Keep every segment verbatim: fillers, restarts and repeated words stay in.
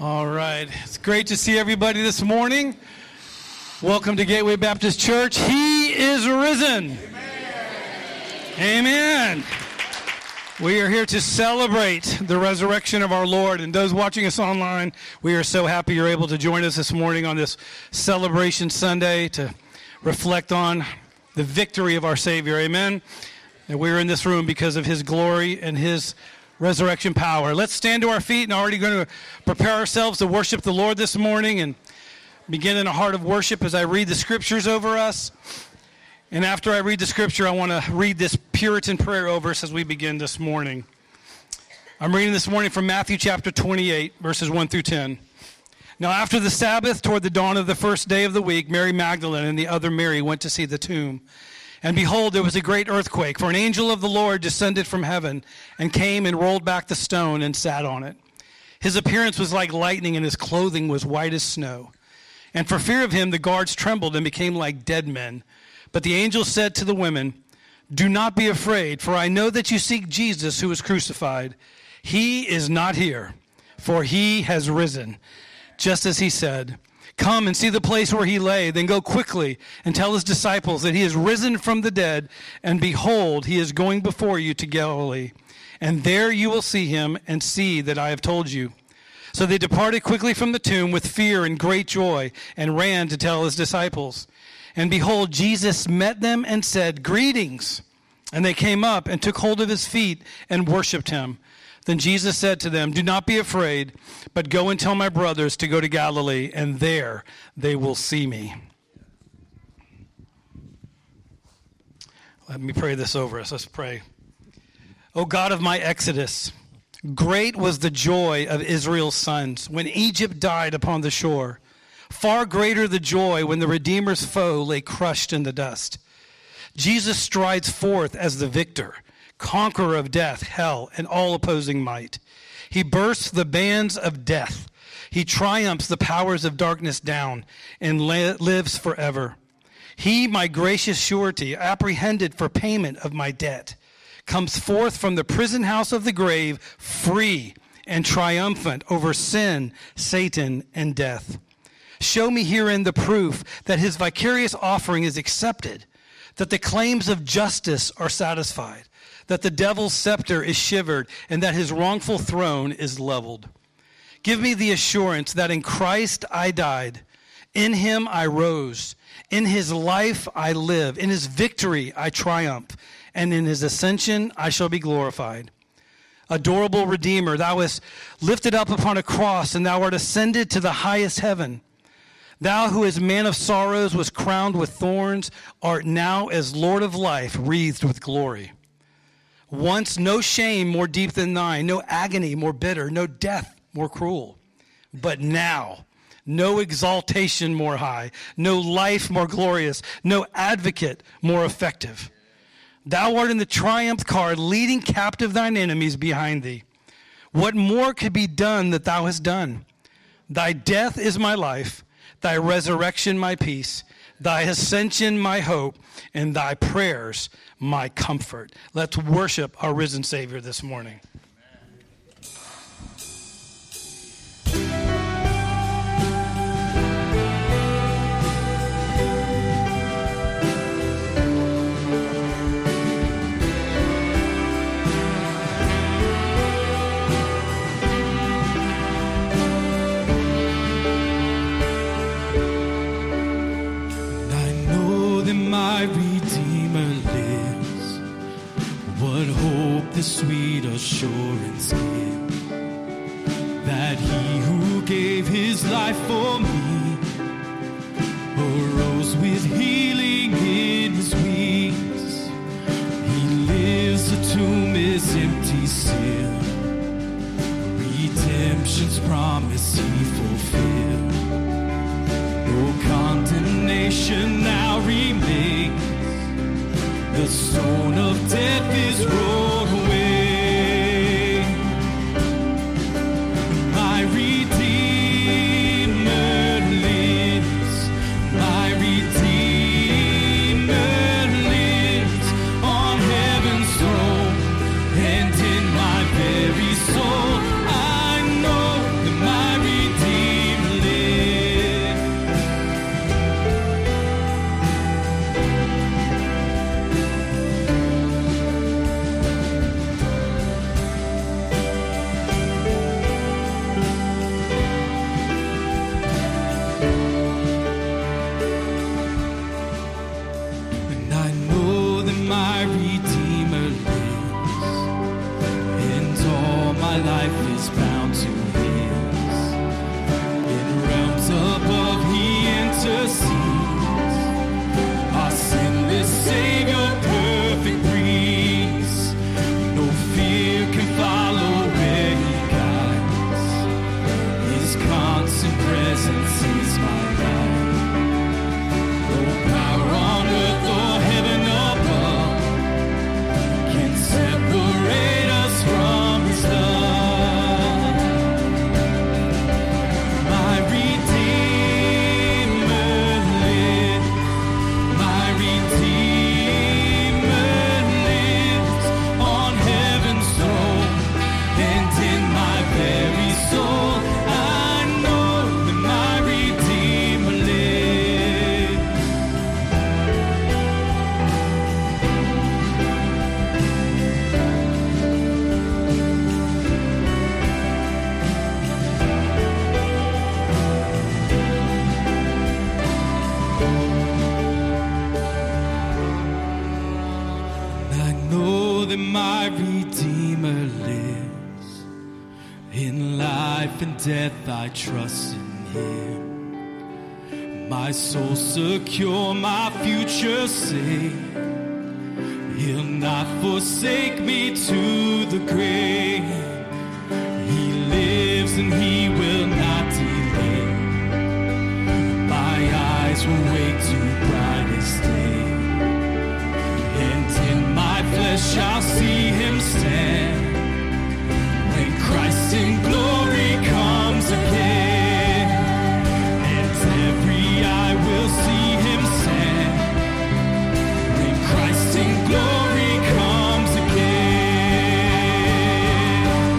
All right. It's great to see everybody this morning. Welcome to Gateway Baptist Church. He is risen. Amen. Amen. We are here to celebrate the resurrection of our Lord. And those watching us online, we are so happy you're able to join us this morning on this celebration Sunday to reflect on the victory of our Savior. Amen. And we're in this room because of His glory and His resurrection power. Let's stand to our feet and already going to prepare ourselves to worship the Lord this morning and begin in a heart of worship as I read the scriptures over us. And after I read the scripture, I want to read this Puritan prayer over us as we begin this morning. I'm reading this morning from Matthew chapter twenty-eight, verses one through ten. Now after the Sabbath, toward the dawn of the first day of the week, Mary Magdalene and the other Mary went to see the tomb. And behold, there was a great earthquake, for an angel of the Lord descended from heaven and came and rolled back the stone and sat on it. His appearance was like lightning, and his clothing was white as snow. And for fear of him, the guards trembled and became like dead men. But the angel said to the women, "Do not be afraid, for I know that you seek Jesus who was crucified. He is not here, for he has risen, just as he said. Come and see the place where he lay, then go quickly and tell his disciples that he is risen from the dead, and behold, he is going before you to Galilee. And there you will see him and see that I have told you." So they departed quickly from the tomb with fear and great joy and ran to tell his disciples. And behold, Jesus met them and said, "Greetings." And they came up and took hold of his feet and worshipped him. Then Jesus said to them, "Do not be afraid, but go and tell my brothers to go to Galilee, and there they will see me." Let me pray this over us. Let's pray. O God of my exodus, great was the joy of Israel's sons when Egypt died upon the shore. Far greater the joy when the Redeemer's foe lay crushed in the dust. Jesus strides forth as the victor, conqueror of death, hell, and all opposing might. He bursts the bands of death. He triumphs the powers of darkness down and la- lives forever. He, my gracious surety, apprehended for payment of my debt, comes forth from the prison house of the grave, free and triumphant over sin, Satan, and death. Show me herein the proof that his vicarious offering is accepted, that the claims of justice are satisfied, that the devil's scepter is shivered, and that his wrongful throne is leveled. Give me the assurance that in Christ I died, in him I rose, in his life I live, in his victory I triumph, and in his ascension I shall be glorified. Adorable Redeemer, thou hast lifted up upon a cross, and thou art ascended to the highest heaven. Thou who as man of sorrows was crowned with thorns, art now as Lord of life wreathed with glory. Once no shame more deep than thine, no agony more bitter, no death more cruel. But now, no exaltation more high, no life more glorious, no advocate more effective. Thou art in the triumph car, leading captive thine enemies behind thee. What more could be done that thou hast done? Thy death is my life, thy resurrection my peace, thy ascension my hope, and thy prayers my comfort. Let's worship our risen Savior this morning. My Redeemer lives. What hope the sweet assurance gives, that he who gave his life for me arose with healing in his wings. He lives, the tomb is empty still. Redemption's promise he fulfilled. No condemnation now remains. The stone of death is rolled away. My Redeemer lives. My Redeemer lives on heaven's throne, and in my very soul I know that my Redeemer presence is my life. No power on earth or heaven above can separate us from His love. My Redeemer lives, my Redeemer lives on heaven's throne, and in my very soul I know that my Redeemer lives. I know that my Redeemer lives. In life and death I trust in Him. My soul secure, my future safe. He'll not forsake me to the grave. He lives and He will not delay. My eyes will wake to brightest day, and in my flesh I'll see Him stand when Christ in glory comes again, and every eye will see Him stand when Christ in glory comes again.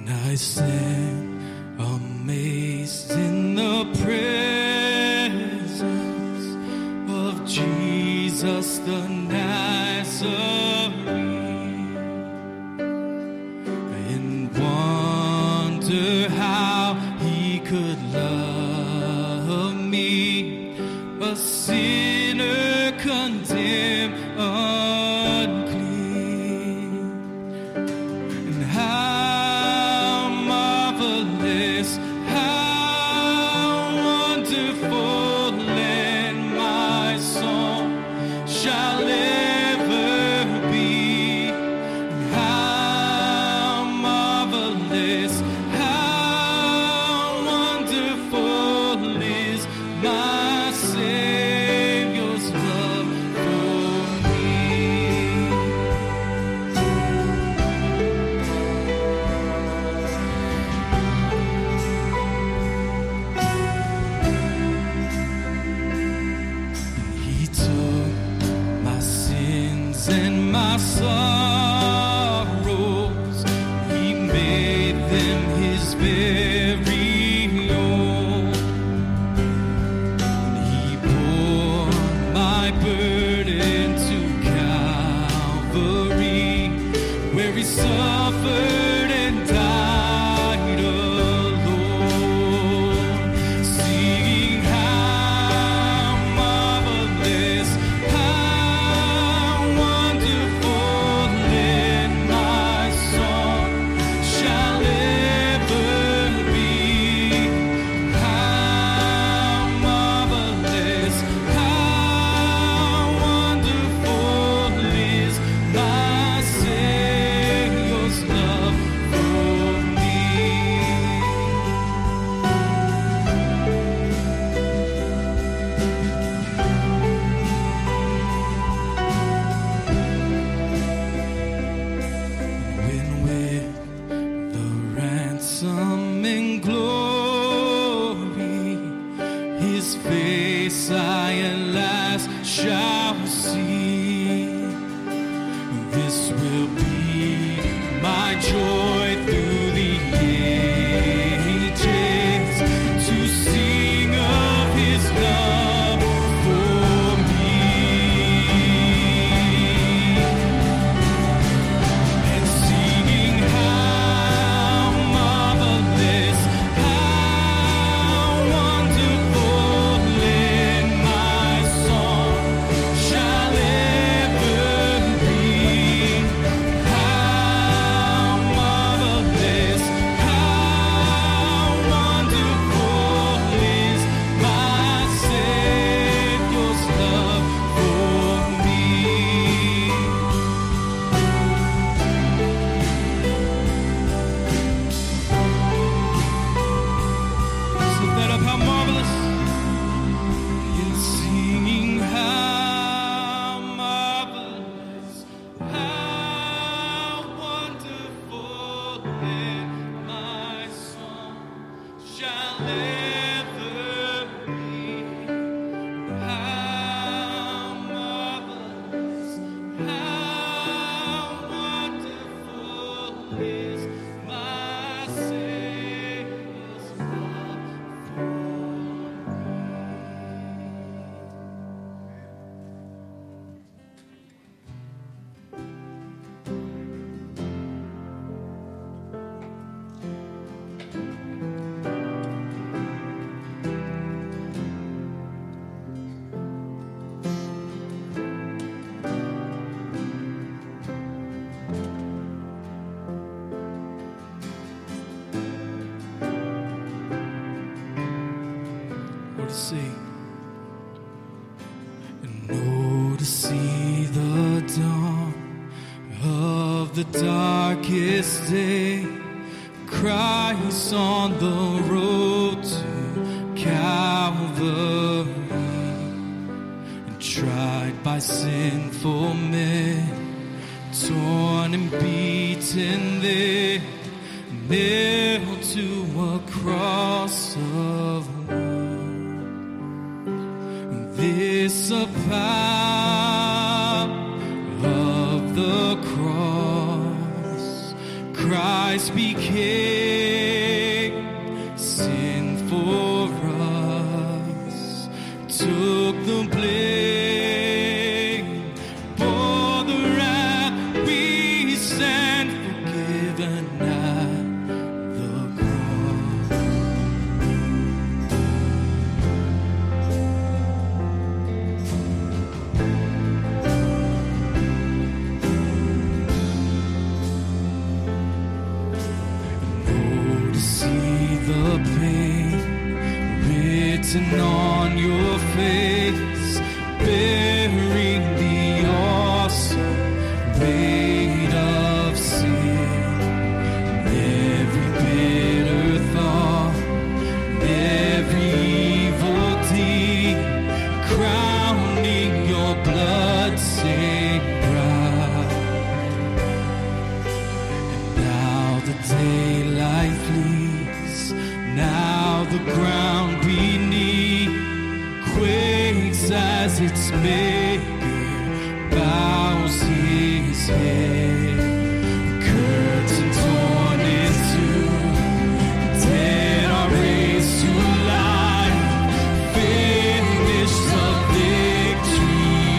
I stand amazed in the presence of Jesus the Nazarene, and wonder how he could love me, a sinner condemned unclean. And how darkest day, Christ on the road to Calvary, and tried by sinful men, torn and beaten there, nailed to a cross of wood. This a power of the cross, Christ Christ became sin for us, took the blame, bore the wrath we stand forgiven at the cross. Oh, to see the pain written on your face, bearing the awesome weight of sin, every bitter thought, every evil deed, crowning your blood-stained brow. And now the daylight flees, now the ground beneath quakes as its maker bows his head. Curtain torn in two, dead are raised to life, finished the victory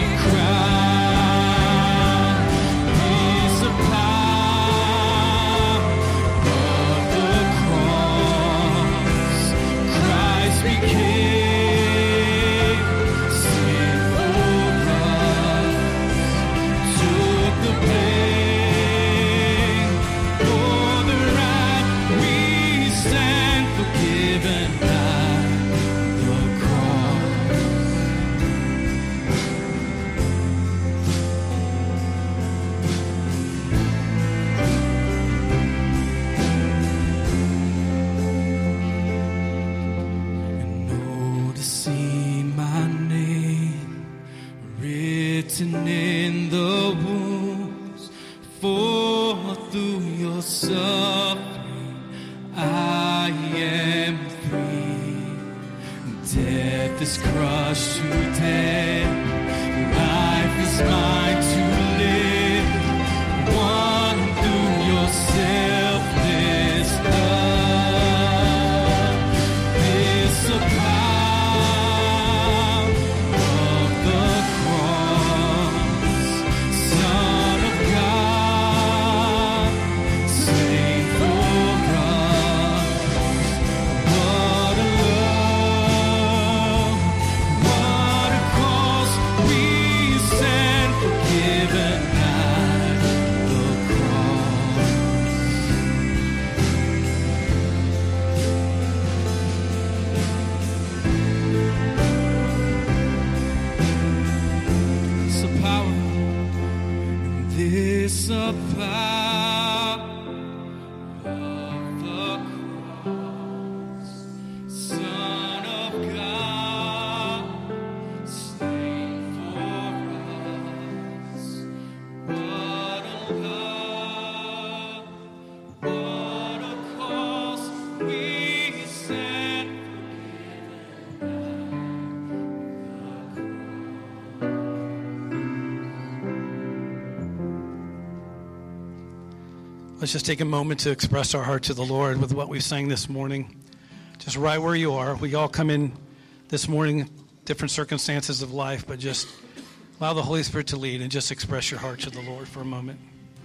crown. Is the power of the cross. Christ became sin for us, took the blame, bore the wrath we stand forgiven at the cross. And oh, to see my name written in the wounds, for through your suffering I am free. Death is crushed to death, life is mine to live, won through your selfless love. This the power of the cross, Son of God, slain for us. What a love, what a cost, we stand forgiven at the cross. It's the power, this the power of the cross, Son of God, slain for us. What a love, what a cost, we stand Let's just take a moment to express our heart to the Lord with what we sang this morning. Just right where you are. We all come in this morning, different circumstances of life, but just allow the Holy Spirit to lead and just express your heart to the Lord for a moment.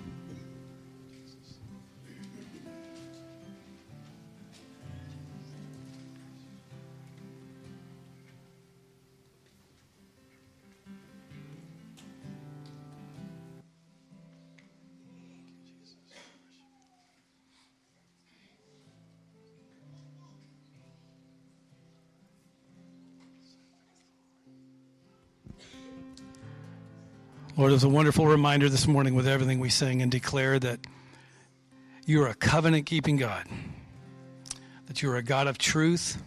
Lord, it was a wonderful reminder this morning with everything we sang and declare that you are a covenant-keeping God, that you are a God of truth.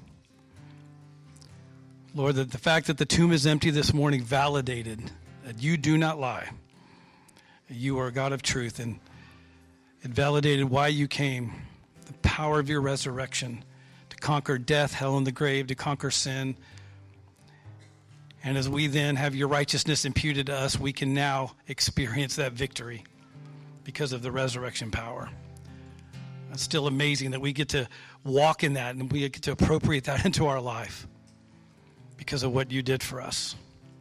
Lord, that the fact that the tomb is empty this morning validated that you do not lie. You are a God of truth, and it validated why you came, the power of your resurrection to conquer death, hell, and the grave, to conquer sin. And as we then have your righteousness imputed to us, we can now experience that victory because of the resurrection power. It's still amazing that we get to walk in that and we get to appropriate that into our life because of what you did for us.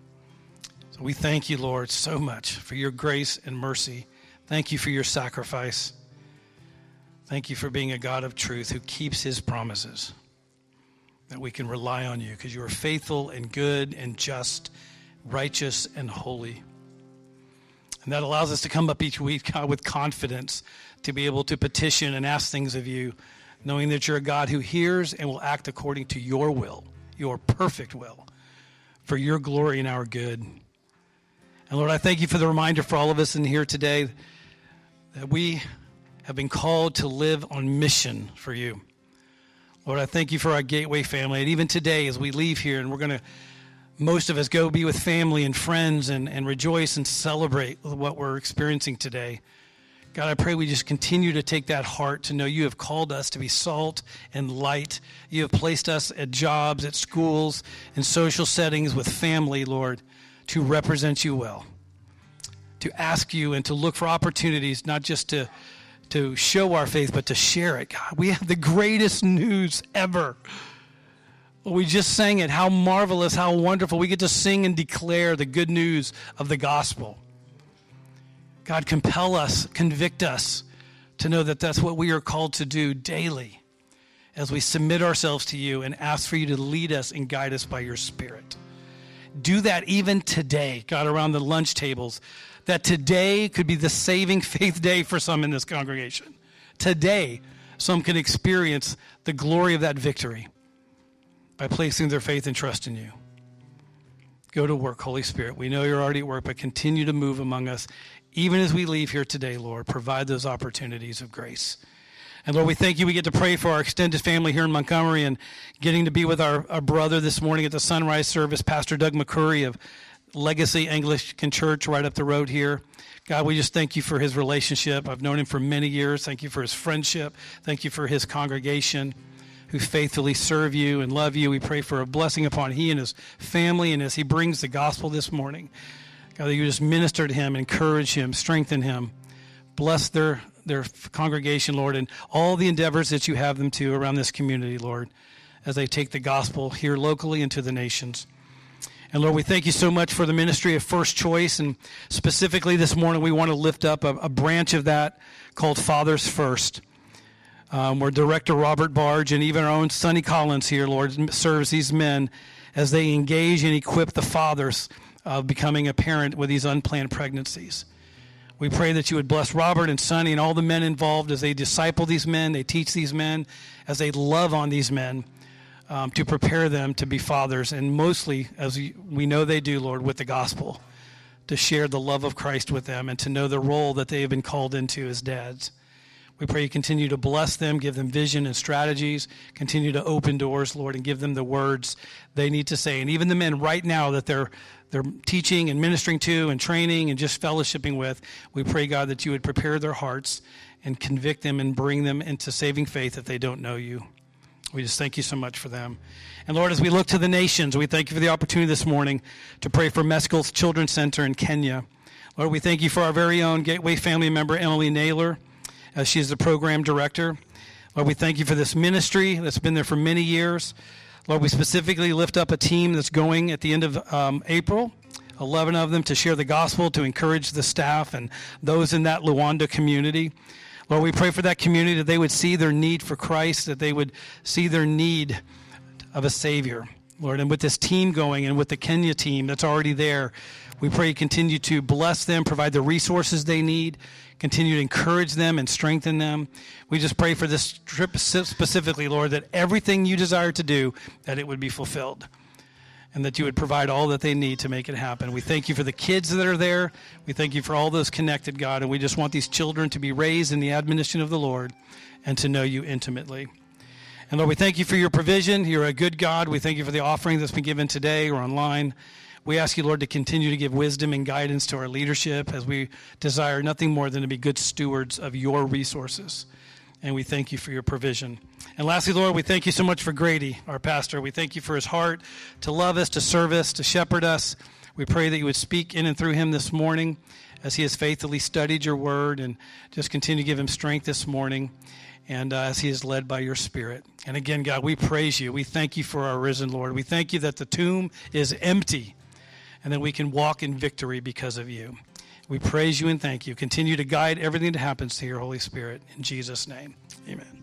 So we thank you, Lord, so much for your grace and mercy. Thank you for your sacrifice. Thank you for being a God of truth who keeps his promises, that we can rely on you because you are faithful and good and just, righteous and holy. And that allows us to come up each week, God, with confidence to be able to petition and ask things of you, knowing that you're a God who hears and will act according to your will, your perfect will, for your glory and our good. And Lord, I thank you for the reminder for all of us in here today that we have been called to live on mission for you. Lord, I thank you for our Gateway family. And even today, as we leave here, and we're going to, most of us go be with family and friends and, and rejoice and celebrate what we're experiencing today. God, I pray we just continue to take that heart to know you have called us to be salt and light. You have placed us at jobs, at schools, in social settings with family, Lord, to represent you well, to ask you and to look for opportunities, not just to, to show our faith, but to share it. God, we have the greatest news ever. We just sang it. How marvelous, how wonderful. We get to sing and declare the good news of the gospel. God, compel us, convict us to know that that's what we are called to do daily as we submit ourselves to you and ask for you to lead us and guide us by your Spirit. Do that even today, God, around the lunch tables, that today could be the saving faith day for some in this congregation. Today, some can experience the glory of that victory by placing their faith and trust in you. Go to work, Holy Spirit. We know you're already at work, but continue to move among us. Even as we leave here today, Lord, provide those opportunities of grace. And Lord, we thank you. We get to pray for our extended family here in Montgomery and getting to be with our, our brother this morning at the sunrise service, Pastor Doug McCurry of Legacy Anglican Church right up the road here. God, we just thank you for his relationship. I've known him for many years. Thank you for his friendship. Thank you for his congregation who faithfully serve you and love you. We pray for a blessing upon he and his family, and as he brings the gospel this morning, God, that you just minister to him, encourage him, strengthen him. Bless their, their congregation, Lord, and all the endeavors that you have them to around this community, Lord, as they take the gospel here locally and to the nations. And Lord, we thank you so much for the ministry of First Choice, and specifically this morning we want to lift up a, a branch of that called Fathers First, um, where Director Robert Barge and even our own Sonny Collins here, Lord, serves these men as they engage and equip the fathers of becoming a parent with these unplanned pregnancies. We pray that you would bless Robert and Sonny and all the men involved as they disciple these men, they teach these men, as they love on these men, um, to prepare them to be fathers, and mostly, as we know they do, Lord, with the gospel, to share the love of Christ with them and to know the role that they have been called into as dads. We pray you continue to bless them, give them vision and strategies, continue to open doors, Lord, and give them the words they need to say. And even the men right now that they're they're teaching and ministering to and training and just fellowshipping with, we pray, God, that you would prepare their hearts and convict them and bring them into saving faith if they don't know you. We just thank you so much for them. And Lord, as we look to the nations, we thank you for the opportunity this morning to pray for Mescal's Children's Center in Kenya. Lord, we thank you for our very own Gateway family member, Emily Naylor, as she is the program director. Lord, we thank you for this ministry that's been there for many years. Lord, we specifically lift up a team that's going at the end of um, April, eleven of them, to share the gospel, to encourage the staff and those in that Luanda community. Lord, we pray for that community that they would see their need for Christ, that they would see their need of a Savior. Lord, and with this team going and with the Kenya team that's already there, we pray you continue to bless them, provide the resources they need, continue to encourage them and strengthen them. We just pray for this trip specifically, Lord, that everything you desire to do, that it would be fulfilled, and that you would provide all that they need to make it happen. We thank you for the kids that are there. We thank you for all those connected, God, and we just want these children to be raised in the admonition of the Lord and to know you intimately. And Lord, we thank you for your provision. You're a good God. We thank you for the offering that's been given today or online. We ask you, Lord, to continue to give wisdom and guidance to our leadership as we desire nothing more than to be good stewards of your resources. And we thank you for your provision. And lastly, Lord, we thank you so much for Grady, our pastor. We thank you for his heart to love us, to serve us, to shepherd us. We pray that you would speak in and through him this morning as he has faithfully studied your word, and just continue to give him strength this morning. and uh, as he is led by your Spirit. And again, God, we praise you. We thank you for our risen Lord. We thank you that the tomb is empty and that we can walk in victory because of you. We praise you and thank you. Continue to guide everything that happens to your Holy Spirit. In Jesus' name, amen.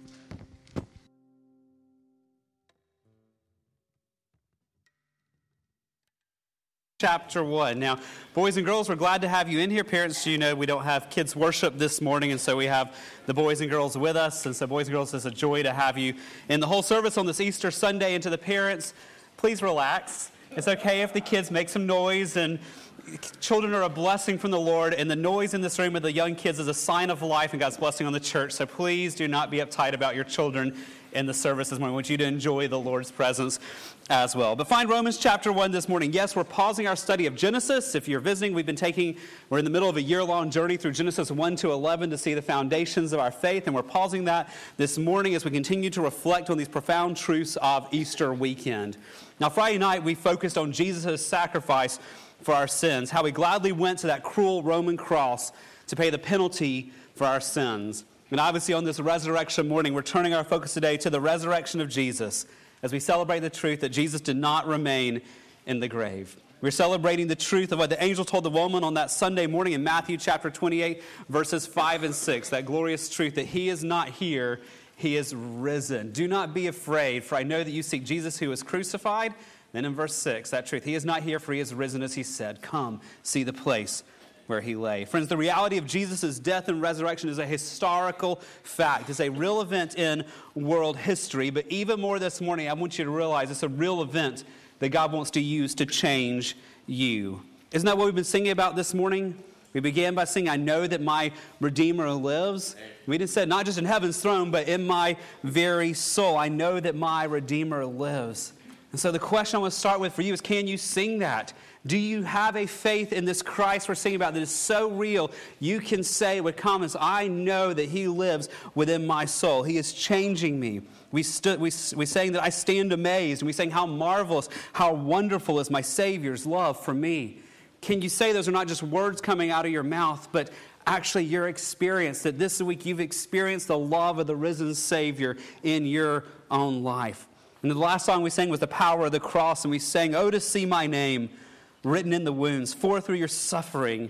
Chapter one. Now, boys and girls, we're glad to have you in here. Parents, you know we don't have kids worship this morning, and so we have the boys and girls with us. And so, boys and girls, it's a joy to have you in the whole service on this Easter Sunday. And to the parents, please relax. It's okay if the kids make some noise, and children are a blessing from the Lord, and the noise in this room of the young kids is a sign of life and God's blessing on the church. So please do not be uptight about your children in the service this morning. I want you to enjoy the Lord's presence as well. But find Romans chapter one this morning. Yes, we're pausing our study of Genesis. If you're visiting, we've been taking, we're in the middle of a year-long journey through Genesis one to eleven to see the foundations of our faith, and we're pausing that this morning as we continue to reflect on these profound truths of Easter weekend. Now, Friday night, we focused on Jesus' sacrifice for our sins, how he gladly went to that cruel Roman cross to pay the penalty for our sins. And obviously on this resurrection morning, we're turning our focus today to the resurrection of Jesus as we celebrate the truth that Jesus did not remain in the grave. We're celebrating the truth of what the angel told the woman on that Sunday morning in Matthew chapter twenty-eight, verses five and six, that glorious truth that he is not here, he is risen. Do not be afraid, for I know that you seek Jesus who was crucified. Then in verse six, that truth, he is not here, for he is risen as he said. Come, see the place where he lay. Friends, the reality of Jesus' death and resurrection is a historical fact. It's a real event in world history. But even more this morning, I want you to realize it's a real event that God wants to use to change you. Isn't that what we've been singing about this morning? We began by singing, I know that my Redeemer lives. We didn't say not just in heaven's throne, but in my very soul. I know that my Redeemer lives. And so the question I want to start with for you is, can you sing that? Do you have a faith in this Christ we're singing about that is so real, you can say with confidence, I know that he lives within my soul. He is changing me. We stood, we, we sang that I stand amazed, and we sang how marvelous, how wonderful is my Savior's love for me. Can you say those are not just words coming out of your mouth, but actually your experience, that this week you've experienced the love of the risen Savior in your own life? And the last song we sang was The Power of the Cross, and we sang, oh, to see my name written in the wounds, for through your suffering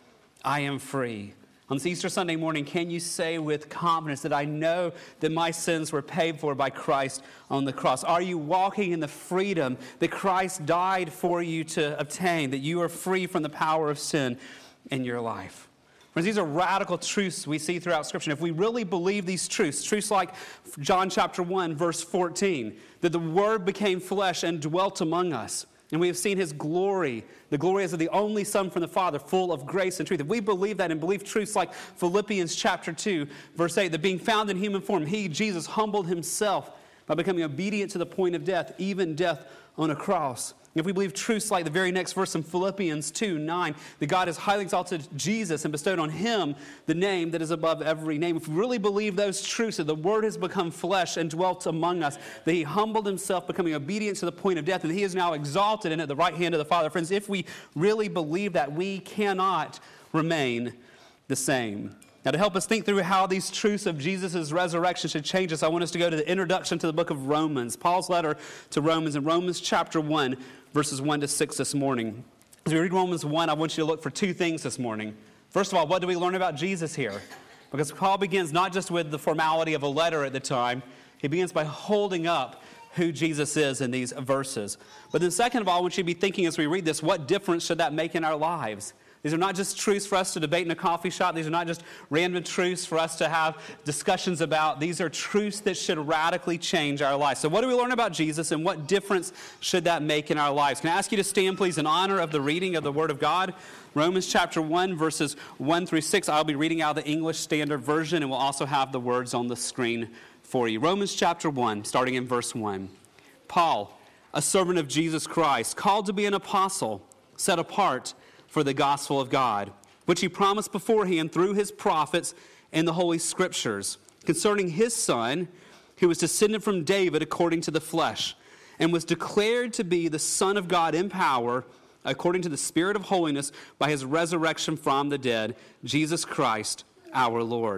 I am free. On this Easter Sunday morning, can you say with confidence that I know that my sins were paid for by Christ on the cross? Are you walking in the freedom that Christ died for you to obtain, that you are free from the power of sin in your life? Friends, these are radical truths we see throughout Scripture. If we really believe these truths, truths like John chapter one, verse fourteen, that the Word became flesh and dwelt among us, and we have seen his glory, the glory as of the only Son from the Father, full of grace and truth. If we believe that and believe truths like Philippians chapter two, verse eight, that being found in human form, he, Jesus, humbled himself by becoming obedient to the point of death, even death on a cross. If we believe truths like the very next verse in Philippians two nine, that God has highly exalted Jesus and bestowed on him the name that is above every name. If we really believe those truths, that the Word has become flesh and dwelt among us, that he humbled himself, becoming obedient to the point of death, and he is now exalted and at the right hand of the Father. Friends, if we really believe that, we cannot remain the same. Now, to help us think through how these truths of Jesus' resurrection should change us, I want us to go to the introduction to the book of Romans, Paul's letter to Romans, in Romans chapter one, verses one to six this morning. As we read Romans one, I want you to look for two things this morning. First of all, what do we learn about Jesus here? Because Paul begins not just with the formality of a letter at the time, he begins by holding up who Jesus is in these verses. But then second of all, I want you to be thinking as we read this, what difference should that make in our lives? These are not just truths for us to debate in a coffee shop. These are not just random truths for us to have discussions about. These are truths that should radically change our lives. So what do we learn about Jesus, and what difference should that make in our lives? Can I ask you to stand, please, in honor of the reading of the Word of God? Romans chapter one, verses one through six. I'll be reading out the English Standard Version, and we'll also have the words on the screen for you. Romans chapter one, starting in verse one. Paul, a servant of Jesus Christ, called to be an apostle, set apart for the gospel of God, which he promised beforehand through his prophets in the Holy Scriptures, concerning his Son, who was descended from David according to the flesh, and was declared to be the Son of God in power, according to the Spirit of holiness, by his resurrection from the dead, Jesus Christ our Lord.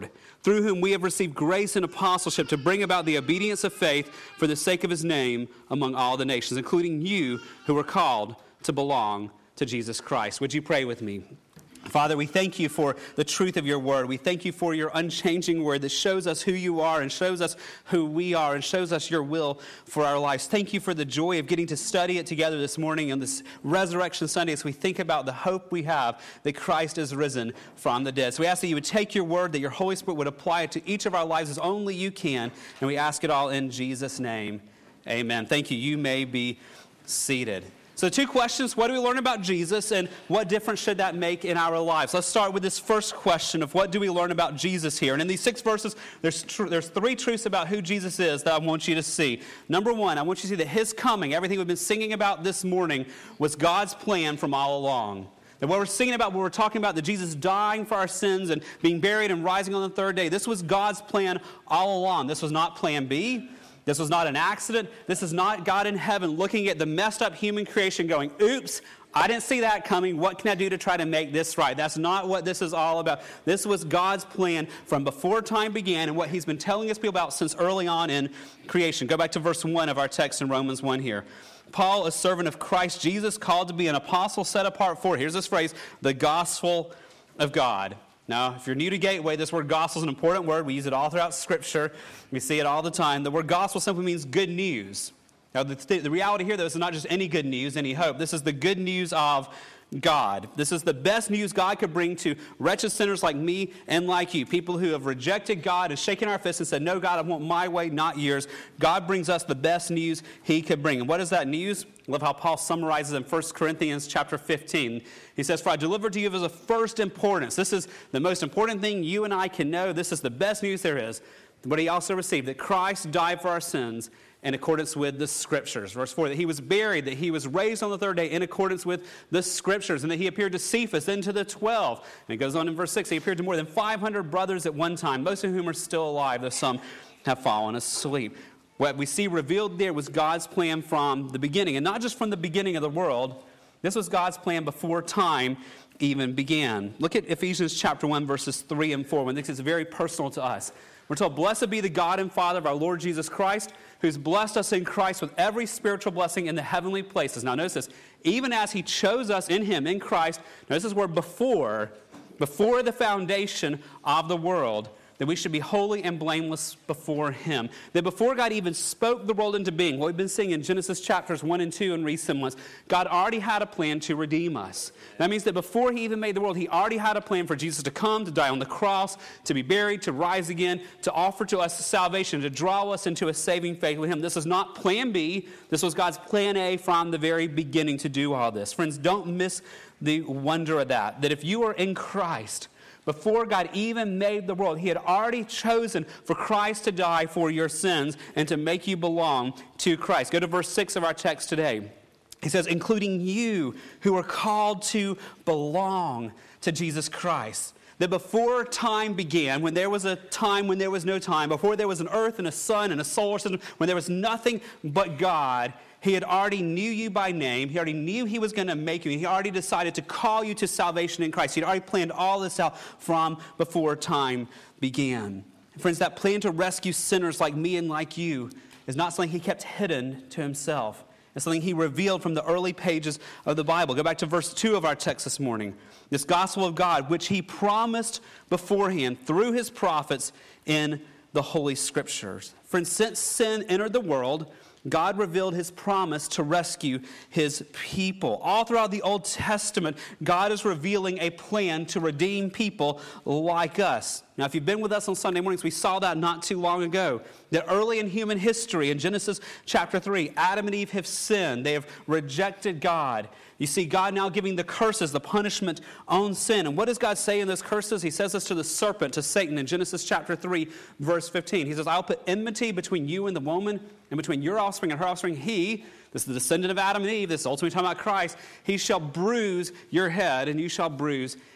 through whom we have received grace and apostleship to bring about the obedience of faith for the sake of his name among all the nations, including you who are called to belong to Jesus Christ. Would you pray with me? Father, we thank you for the truth of your word. We thank you for your unchanging word that shows us who you are and shows us who we are and shows us your will for our lives. Thank you for the joy of getting to study it together this morning on this Resurrection Sunday as we think about the hope we have that Christ is risen from the dead. So we ask that you would take your word, that your Holy Spirit would apply it to each of our lives as only you can, and we ask it all in Jesus' name. Amen. Thank you. You may be seated. So two questions. What do we learn about Jesus, and what difference should that make in our lives? Let's start with this first question of what do we learn about Jesus here. And in these six verses, there's tr- there's three truths about who Jesus is that I want you to see. Number one, I want you to see that his coming, everything we've been singing about this morning, was God's plan from all along. That what we're singing about, what we're talking about, that Jesus dying for our sins and being buried and rising on the third day, this was God's plan all along. This was not plan B. This was not an accident. This is not God in heaven looking at the messed up human creation going, oops, I didn't see that coming. What can I do to try to make this right? That's not what this is all about. This was God's plan from before time began and what he's been telling us about since early on in creation. Go back to verse one of our text in Romans one here. Paul, a servant of Christ Jesus, called to be an apostle set apart for, here's this phrase, the gospel of God. Now, if you're new to Gateway, this word gospel is an important word. We use it all throughout Scripture. We see it all the time. The word gospel simply means good news. Now, the, the reality here, though, is not just any good news, any hope. This is the good news of God. This is the best news God could bring to wretched sinners like me and like you, people who have rejected God and shaken our fists and said, no, God, I want my way, not yours. God brings us the best news he could bring. And what is that news? I love how Paul summarizes in First Corinthians chapter fifteen. He says, for I delivered to you as of first importance. This is the most important thing you and I can know. This is the best news there is. But he also received that Christ died for our sins in accordance with the Scriptures. Verse four, that he was buried, that he was raised on the third day in accordance with the Scriptures, and that he appeared to Cephas, then to the twelve. And it goes on in verse six, he appeared to more than five hundred brothers at one time, most of whom are still alive, though some have fallen asleep. What we see revealed there was God's plan from the beginning, and not just from the beginning of the world. This was God's plan before time even began. Look at Ephesians chapter one, verses three and four, when this is very personal to us. We're told, blessed be the God and Father of our Lord Jesus Christ, who's blessed us in Christ with every spiritual blessing in the heavenly places. Now notice this, even as he chose us in him, in Christ, now this is where before, before the foundation of the world, that we should be holy and blameless before him. That before God even spoke the world into being, what we've been seeing in Genesis chapters one and two in recent months, God already had a plan to redeem us. That means that before he even made the world, he already had a plan for Jesus to come, to die on the cross, to be buried, to rise again, to offer to us salvation, to draw us into a saving faith with him. This is not plan B. This was God's plan A from the very beginning to do all this. Friends, don't miss the wonder of that. That if you are in Christ, before God even made the world, he had already chosen for Christ to die for your sins and to make you belong to Christ. Go to verse six of our text today. He says, including you who are called to belong to Jesus Christ. That before time began, when there was a time when there was no time, before there was an earth and a sun and a solar system, when there was nothing but God, he had already knew you by name. He already knew he was going to make you. He already decided to call you to salvation in Christ. He had already planned all this out from before time began. And friends, that plan to rescue sinners like me and like you is not something he kept hidden to himself. It's something he revealed from the early pages of the Bible. Go back to verse two of our text this morning. This gospel of God, which he promised beforehand through his prophets in the Holy Scriptures. Friends, since sin entered the world, God revealed his promise to rescue his people. All throughout the Old Testament, God is revealing a plan to redeem people like us. Now, if you've been with us on Sunday mornings, we saw that not too long ago. That early in human history, in Genesis chapter three, Adam and Eve have sinned. They have rejected God. You see God now giving the curses, the punishment on sin. And what does God say in those curses? He says this to the serpent, to Satan, in Genesis chapter three, verse fifteen. He says, I'll put enmity between you and the woman, and between your offspring and her offspring. He, this is the descendant of Adam and Eve, this is ultimately talking about Christ, he shall bruise your head, and you shall bruise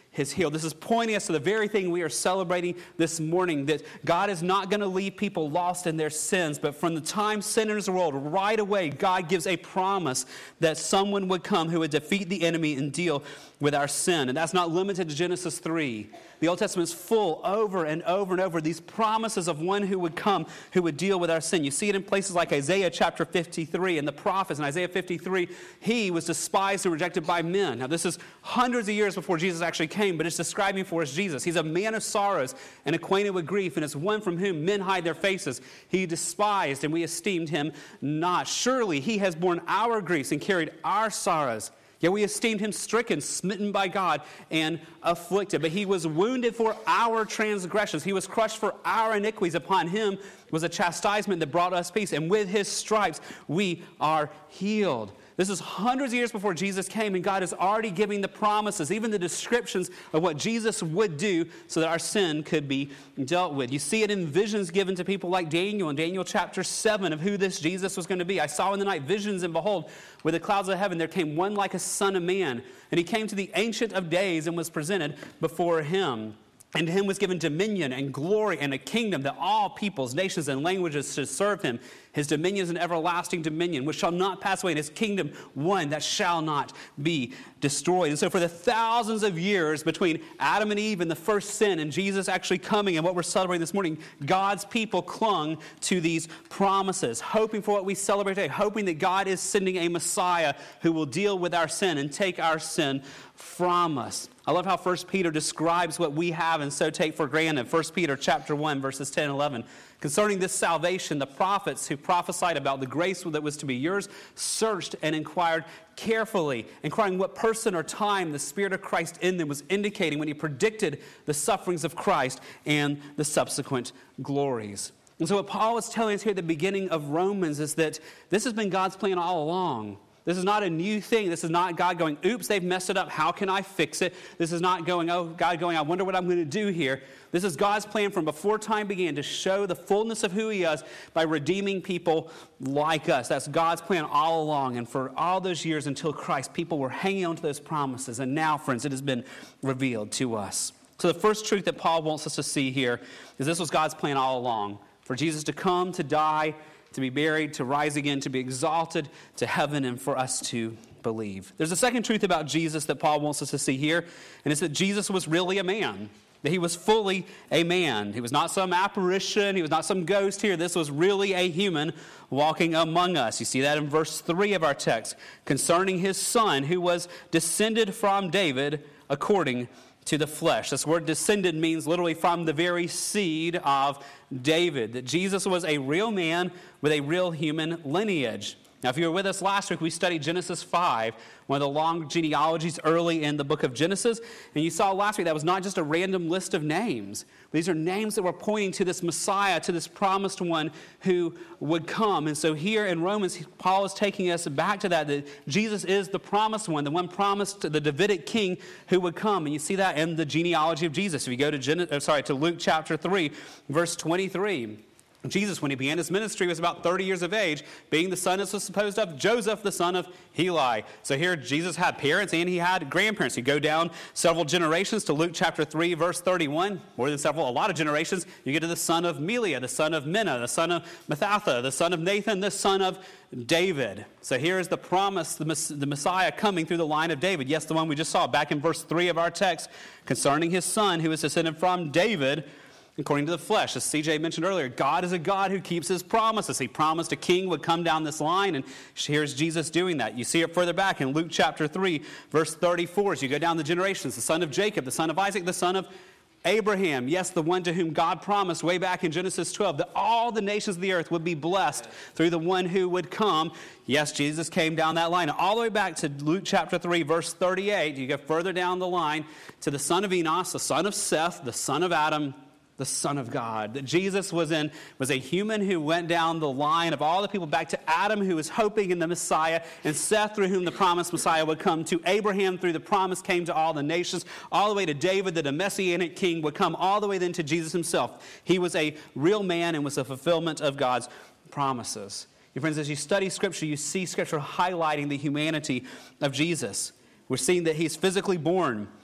is healed. This is pointing us to the very thing we are celebrating this morning, that God is not going to leave people lost in their sins, but from the time sin enters the world, right away, God gives a promise that someone would come who would defeat the enemy and deal with our sin. And that's not limited to Genesis three. The Old Testament is full over and over and over these promises of one who would come, who would deal with our sin. You see it in places like Isaiah chapter fifty-three and the prophets. In Isaiah fifty-three, he was despised and rejected by men. Now this is hundreds of years before Jesus actually came, but it's describing for us Jesus. He's a man of sorrows and acquainted with grief, and it's one from whom men hide their faces. He despised and we esteemed him not. Surely he has borne our griefs and carried our sorrows. Yet we esteemed him stricken, smitten by God, and afflicted. But he was wounded for our transgressions. He was crushed for our iniquities. Upon him was a chastisement that brought us peace. And with his stripes we are healed. This is hundreds of years before Jesus came, and God is already giving the promises, even the descriptions of what Jesus would do so that our sin could be dealt with. You see it in visions given to people like Daniel in Daniel chapter seven of who this Jesus was going to be. I saw in the night visions, and behold, with the clouds of heaven there came one like a son of man. And he came to the Ancient of Days and was presented before him. And to him was given dominion and glory and a kingdom that all peoples, nations, and languages should serve him. His dominion is an everlasting dominion which shall not pass away, and his kingdom one that shall not be destroyed. And so for the thousands of years between Adam and Eve and the first sin and Jesus actually coming and what we're celebrating this morning, God's people clung to these promises, hoping for what we celebrate today, hoping that God is sending a Messiah who will deal with our sin and take our sin from us. I love how First Peter describes what we have and so take for granted. First Peter chapter one, verses ten and eleven. Concerning this salvation, the prophets who prophesied about the grace that was to be yours searched and inquired carefully, inquiring what person or time the Spirit of Christ in them was indicating when he predicted the sufferings of Christ and the subsequent glories. And so what Paul is telling us here at the beginning of Romans is that this has been God's plan all along. This is not a new thing. This is not God going, oops, they've messed it up. How can I fix it? This is not going, oh, God going, I wonder what I'm going to do here. This is God's plan from before time began to show the fullness of who he is by redeeming people like us. That's God's plan all along. And for all those years until Christ, people were hanging on to those promises. And now, friends, it has been revealed to us. So the first truth that Paul wants us to see here is this was God's plan all along. For Jesus to come, to die, to be buried, to rise again, to be exalted to heaven, and for us to believe. There's a second truth about Jesus that Paul wants us to see here, and it's that Jesus was really a man, that he was fully a man. He was not some apparition. He was not some ghost here. This was really a human walking among us. You see that in verse three of our text, concerning his son, who was descended from David according to the flesh. This word descended means literally from the very seed of David. That Jesus was a real man with a real human lineage. Now, if you were with us last week, we studied Genesis five, one of the long genealogies early in the book of Genesis. And you saw last week that was not just a random list of names. These are names that were pointing to this Messiah, to this promised one who would come. And so here in Romans, Paul is taking us back to that, that Jesus is the promised one, the one promised, the Davidic king who would come. And you see that in the genealogy of Jesus. If you go to, Gen- sorry, to Luke chapter three, verse twenty-three. Jesus, when he began his ministry, was about thirty years of age, being the son, as was supposed of, Joseph, the son of Heli. So here Jesus had parents and he had grandparents. You go down several generations to Luke chapter three, verse thirty-one. More than several, a lot of generations. You get to the son of Meliah, the son of Menah, the son of Mathatha, the son of Nathan, the son of David. So here is the promise, the, the Messiah coming through the line of David. Yes, the one we just saw back in verse three of our text, concerning his son, who is descended from David, according to the flesh. As C J mentioned earlier, God is a God who keeps his promises. He promised a king would come down this line, and here's Jesus doing that. You see it further back in Luke chapter three, verse thirty-four. As you go down the generations, the son of Jacob, the son of Isaac, the son of Abraham. Yes, the one to whom God promised way back in Genesis twelve that all the nations of the earth would be blessed through the one who would come. Yes, Jesus came down that line. All the way back to Luke chapter three, verse thirty-eight. You go further down the line to the son of Enos, the son of Seth, the son of Adam, the Son of God. That Jesus was in was a human who went down the line of all the people back to Adam, who was hoping in the Messiah, and Seth, through whom the promised Messiah would come, to Abraham, through the promise came to all the nations, all the way to David, that a messianic king would come, all the way then to Jesus himself. He was a real man and was a fulfillment of God's promises. Your friends, as you study Scripture, you see Scripture highlighting the humanity of Jesus. We're seeing that he's physically born.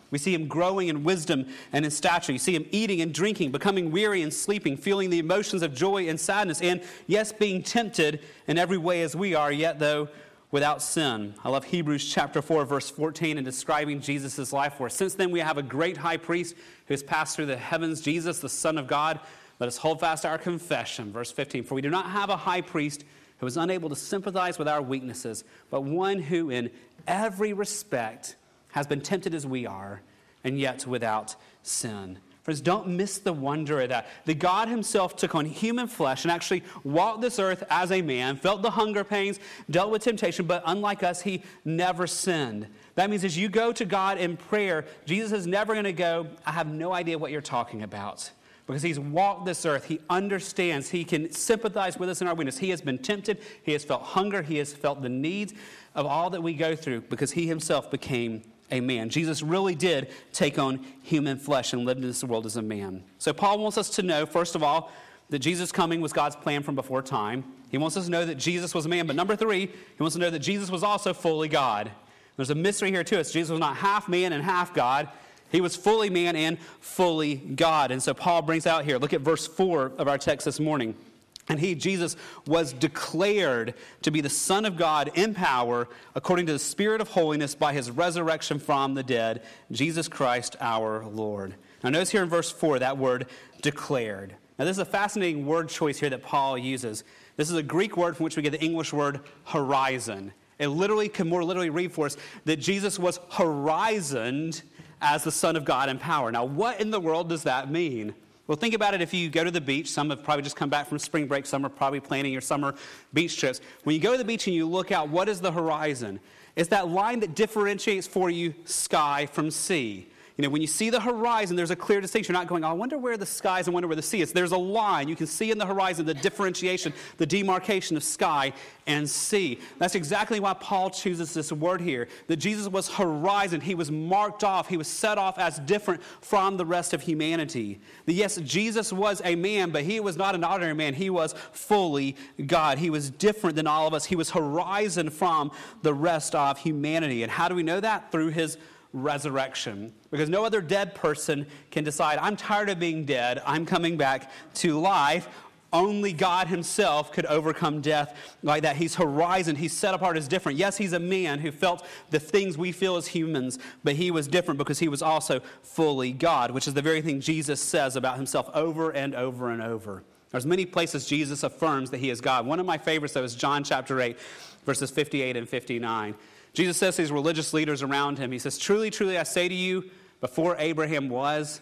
We see him growing in wisdom and in stature. You see him eating and drinking, becoming weary and sleeping, feeling the emotions of joy and sadness, and yes, being tempted in every way as we are, yet though without sin. I love Hebrews chapter four, verse fourteen, in describing Jesus' life for us. Since then we have a great high priest who has passed through the heavens, Jesus, the Son of God. Let us hold fast our confession. Verse fifteen, for we do not have a high priest who is unable to sympathize with our weaknesses, but one who in every respect has been tempted as we are, and yet without sin. Friends, don't miss the wonder of that. That God himself took on human flesh and actually walked this earth as a man, felt the hunger pains, dealt with temptation, but unlike us, he never sinned. That means as you go to God in prayer, Jesus is never going to go, I have no idea what you're talking about. Because he's walked this earth, he understands, he can sympathize with us in our weakness. He has been tempted, he has felt hunger, he has felt the needs of all that we go through because he himself became a man. Jesus really did take on human flesh and lived in this world as a man. So Paul wants us to know, first of all, that Jesus' coming was God's plan from before time. He wants us to know that Jesus was a man. But number three, he wants to know that Jesus was also fully God. There's a mystery here to us. Jesus was not half man and half God. He was fully man and fully God. And so Paul brings out here, look at verse four of our text this morning. And he, Jesus, was declared to be the Son of God in power according to the Spirit of holiness by his resurrection from the dead, Jesus Christ our Lord. Now notice here in verse four that word declared. Now this is a fascinating word choice here that Paul uses. This is a Greek word from which we get the English word horizon. It literally can more literally read for us that Jesus was horizoned as the Son of God in power. Now what in the world does that mean? Well, think about it if you go to the beach. Some have probably just come back from spring break. Some are probably planning your summer beach trips. When you go to the beach and you look out, what is the horizon? It's that line that differentiates for you sky from sea. You know, when you see the horizon, there's a clear distinction. You're not going, oh, I wonder where the sky is, I wonder where the sea is. There's a line. You can see in the horizon the differentiation, the demarcation of sky and sea. That's exactly why Paul chooses this word here, that Jesus was horizon. He was marked off. He was set off as different from the rest of humanity. That yes, Jesus was a man, but he was not an ordinary man. He was fully God. He was different than all of us. He was horizon from the rest of humanity. And how do we know that? Through his resurrection. Because no other dead person can decide, I'm tired of being dead, I'm coming back to life. Only God himself could overcome death like that. He's horizon. He's set apart as different. Yes, he's a man who felt the things we feel as humans, but he was different because he was also fully God, which is the very thing Jesus says about himself over and over and over. There's many places Jesus affirms that he is God. One of my favorites, though, is John chapter eight, verses fifty-eight and fifty-nine. Jesus says to these religious leaders around him, he says, truly, truly, I say to you, before Abraham was,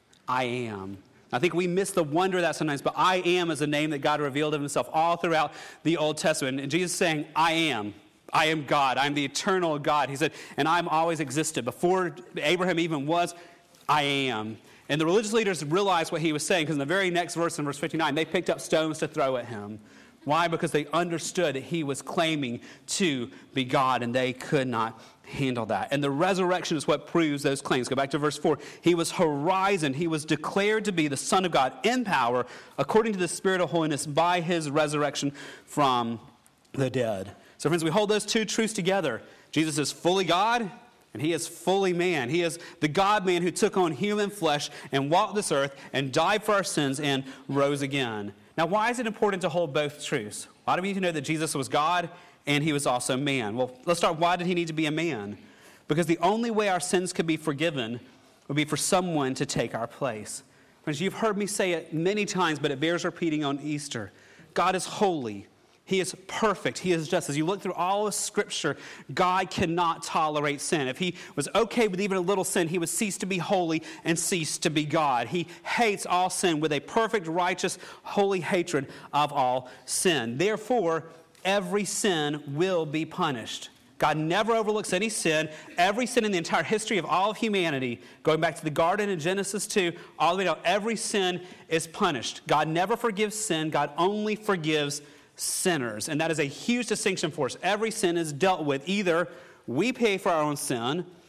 I am. I think we miss the wonder of that sometimes, but I am is a name that God revealed of himself all throughout the Old Testament. And Jesus is saying, I am. I am God. I'm the eternal God. He said, and I'm always existed. Before Abraham even was, I am. And the religious leaders realized what he was saying, because in the very next verse, in verse fifty-nine, they picked up stones to throw at him. Why? Because they understood that he was claiming to be God, and they could not handle that. And the resurrection is what proves those claims. Go back to verse four. He was horizon. He was declared to be the Son of God in power, according to the Spirit of holiness, by his resurrection from the dead. So friends, we hold those two truths together. Jesus is fully God, and he is fully man. He is the God-man who took on human flesh and walked this earth and died for our sins and rose again. Now, why is it important to hold both truths? Why do we need to know that Jesus was God and he was also man? Well, let's start. Why did he need to be a man? Because the only way our sins could be forgiven would be for someone to take our place. Friends, you've heard me say it many times, but it bears repeating on Easter. God is holy. He is perfect. He is just. As you look through all of Scripture, God cannot tolerate sin. If he was okay with even a little sin, he would cease to be holy and cease to be God. He hates all sin with a perfect, righteous, holy hatred of all sin. Therefore, every sin will be punished. God never overlooks any sin. Every sin in the entire history of all of humanity, going back to the garden in Genesis two, all the way down, every sin is punished. God never forgives sin. God only forgives sinners. And that is a huge distinction for us. Every sin is dealt with. Either we pay for our own sin,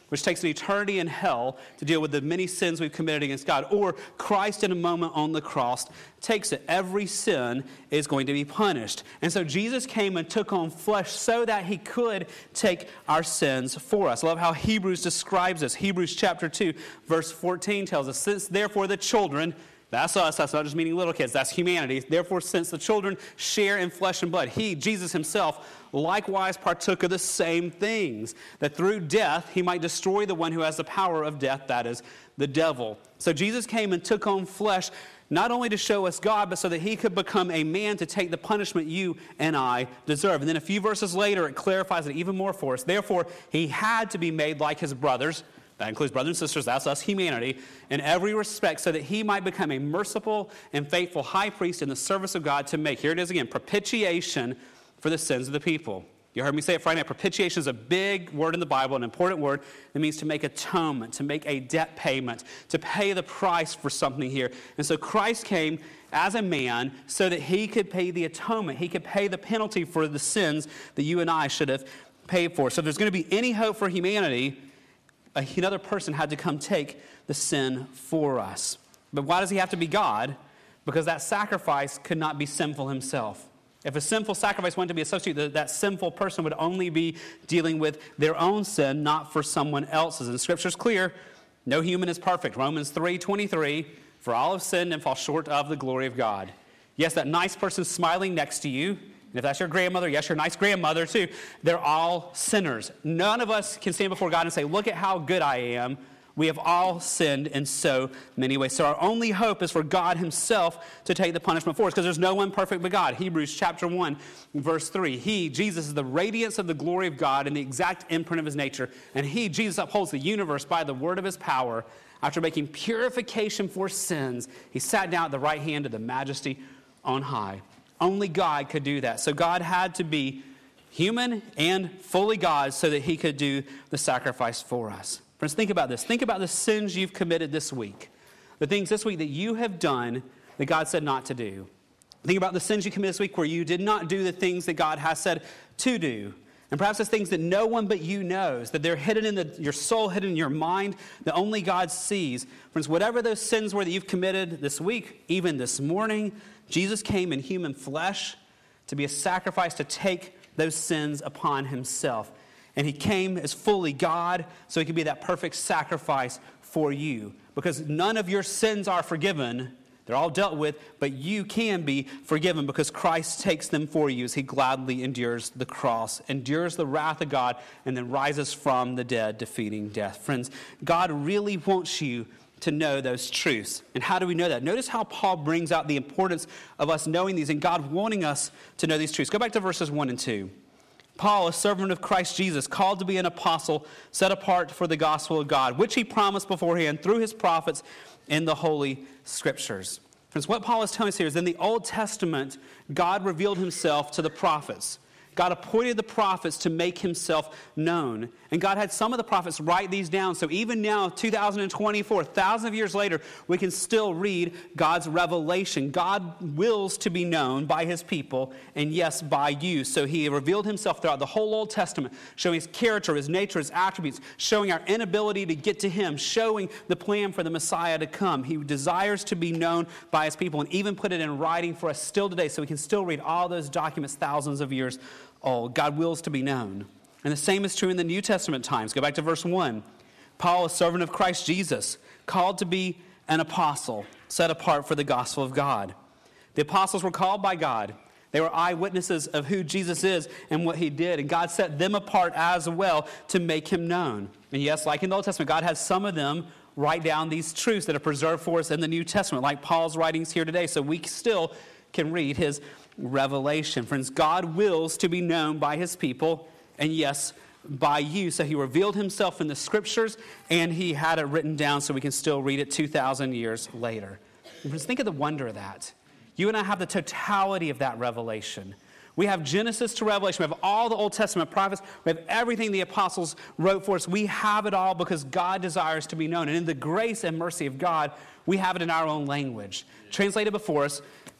which takes an eternity in hell to deal with the many sins we've committed against God. Or Christ in a moment on the cross takes it. Every sin is going to be punished. And so Jesus came and took on flesh so that he could take our sins for us. I love how Hebrews describes this. Hebrews chapter two, verse fourteen tells us, since therefore the children, that's us, that's not just meaning little kids, that's humanity. Therefore, since the children share in flesh and blood, he, Jesus himself, likewise partook of the same things, that through death he might destroy the one who has the power of death, that is, the devil. So Jesus came and took on flesh, not only to show us God, but so that he could become a man to take the punishment you and I deserve. And then a few verses later, it clarifies it even more for us. Therefore, he had to be made like his brothers. That includes brothers and sisters, that's us, humanity, in every respect, so that he might become a merciful and faithful high priest in the service of God to make, here it is again, propitiation for the sins of the people. You heard me say it Friday night. Propitiation is a big word in the Bible, an important word. It means to make atonement, to make a debt payment, to pay the price for something here. And so Christ came as a man so that he could pay the atonement. He could pay the penalty for the sins that you and I should have paid for. So if there's going to be any hope for humanity, another person had to come take the sin for us. But why does he have to be God? Because that sacrifice could not be sinful himself. If a sinful sacrifice went to be a substitute, that, that sinful person would only be dealing with their own sin, not for someone else's. And Scripture's clear, no human is perfect. Romans three twenty-three, for all have sinned and fall short of the glory of God. Yes, that nice person smiling next to you, and if that's your grandmother, yes, your nice grandmother too, they're all sinners. None of us can stand before God and say, look at how good I am. We have all sinned in so many ways. So our only hope is for God himself to take the punishment for us, because there's no one perfect but God. Hebrews chapter one, verse three. He, Jesus, is the radiance of the glory of God and the exact imprint of his nature. And he, Jesus, upholds the universe by the word of his power. After making purification for sins, he sat down at the right hand of the majesty on high. Only God could do that. So God had to be human and fully God so that he could do the sacrifice for us. Friends, think about this. Think about the sins you've committed this week. The things this week that you have done that God said not to do. Think about the sins you committed this week where you did not do the things that God has said to do. And perhaps it's things that no one but you knows, that they're hidden in the, your soul, hidden in your mind, that only God sees. Friends, whatever those sins were that you've committed this week, even this morning, Jesus came in human flesh to be a sacrifice to take those sins upon himself. And he came as fully God so he could be that perfect sacrifice for you. Because none of your sins are forgiven. They're all dealt with, but you can be forgiven because Christ takes them for you as he gladly endures the cross, endures the wrath of God, and then rises from the dead, defeating death. Friends, God really wants you to know those truths. And how do we know that? Notice how Paul brings out the importance of us knowing these and God wanting us to know these truths. Go back to verses one and two. Paul, a servant of Christ Jesus, called to be an apostle, set apart for the gospel of God, which he promised beforehand through his prophets in the Holy Scriptures. Friends, what Paul is telling us here is in the Old Testament, God revealed himself to the prophets. God appointed the prophets to make himself known. And God had some of the prophets write these down. So even now, two thousand twenty-four, thousands of years later, we can still read God's revelation. God wills to be known by his people, and yes, by you. So he revealed himself throughout the whole Old Testament, showing his character, his nature, his attributes, showing our inability to get to him, showing the plan for the Messiah to come. He desires to be known by his people and even put it in writing for us still today so we can still read all those documents thousands of years old. God wills to be known. And the same is true in the New Testament times. Go back to verse one. Paul, a servant of Christ Jesus, called to be an apostle, set apart for the gospel of God. The apostles were called by God. They were eyewitnesses of who Jesus is and what he did. And God set them apart as well to make him known. And yes, like in the Old Testament, God has some of them write down these truths that are preserved for us in the New Testament, like Paul's writings here today. So we still can read his revelation. Friends, God wills to be known by his people, and yes, by you. So he revealed himself in the Scriptures, and he had it written down so we can still read it two thousand years later. And friends, think of the wonder of that. You and I have the totality of that revelation. We have Genesis to Revelation. We have all the Old Testament prophets. We have everything the apostles wrote for us. We have it all because God desires to be known. And in the grace and mercy of God, we have it in our own language, translated before us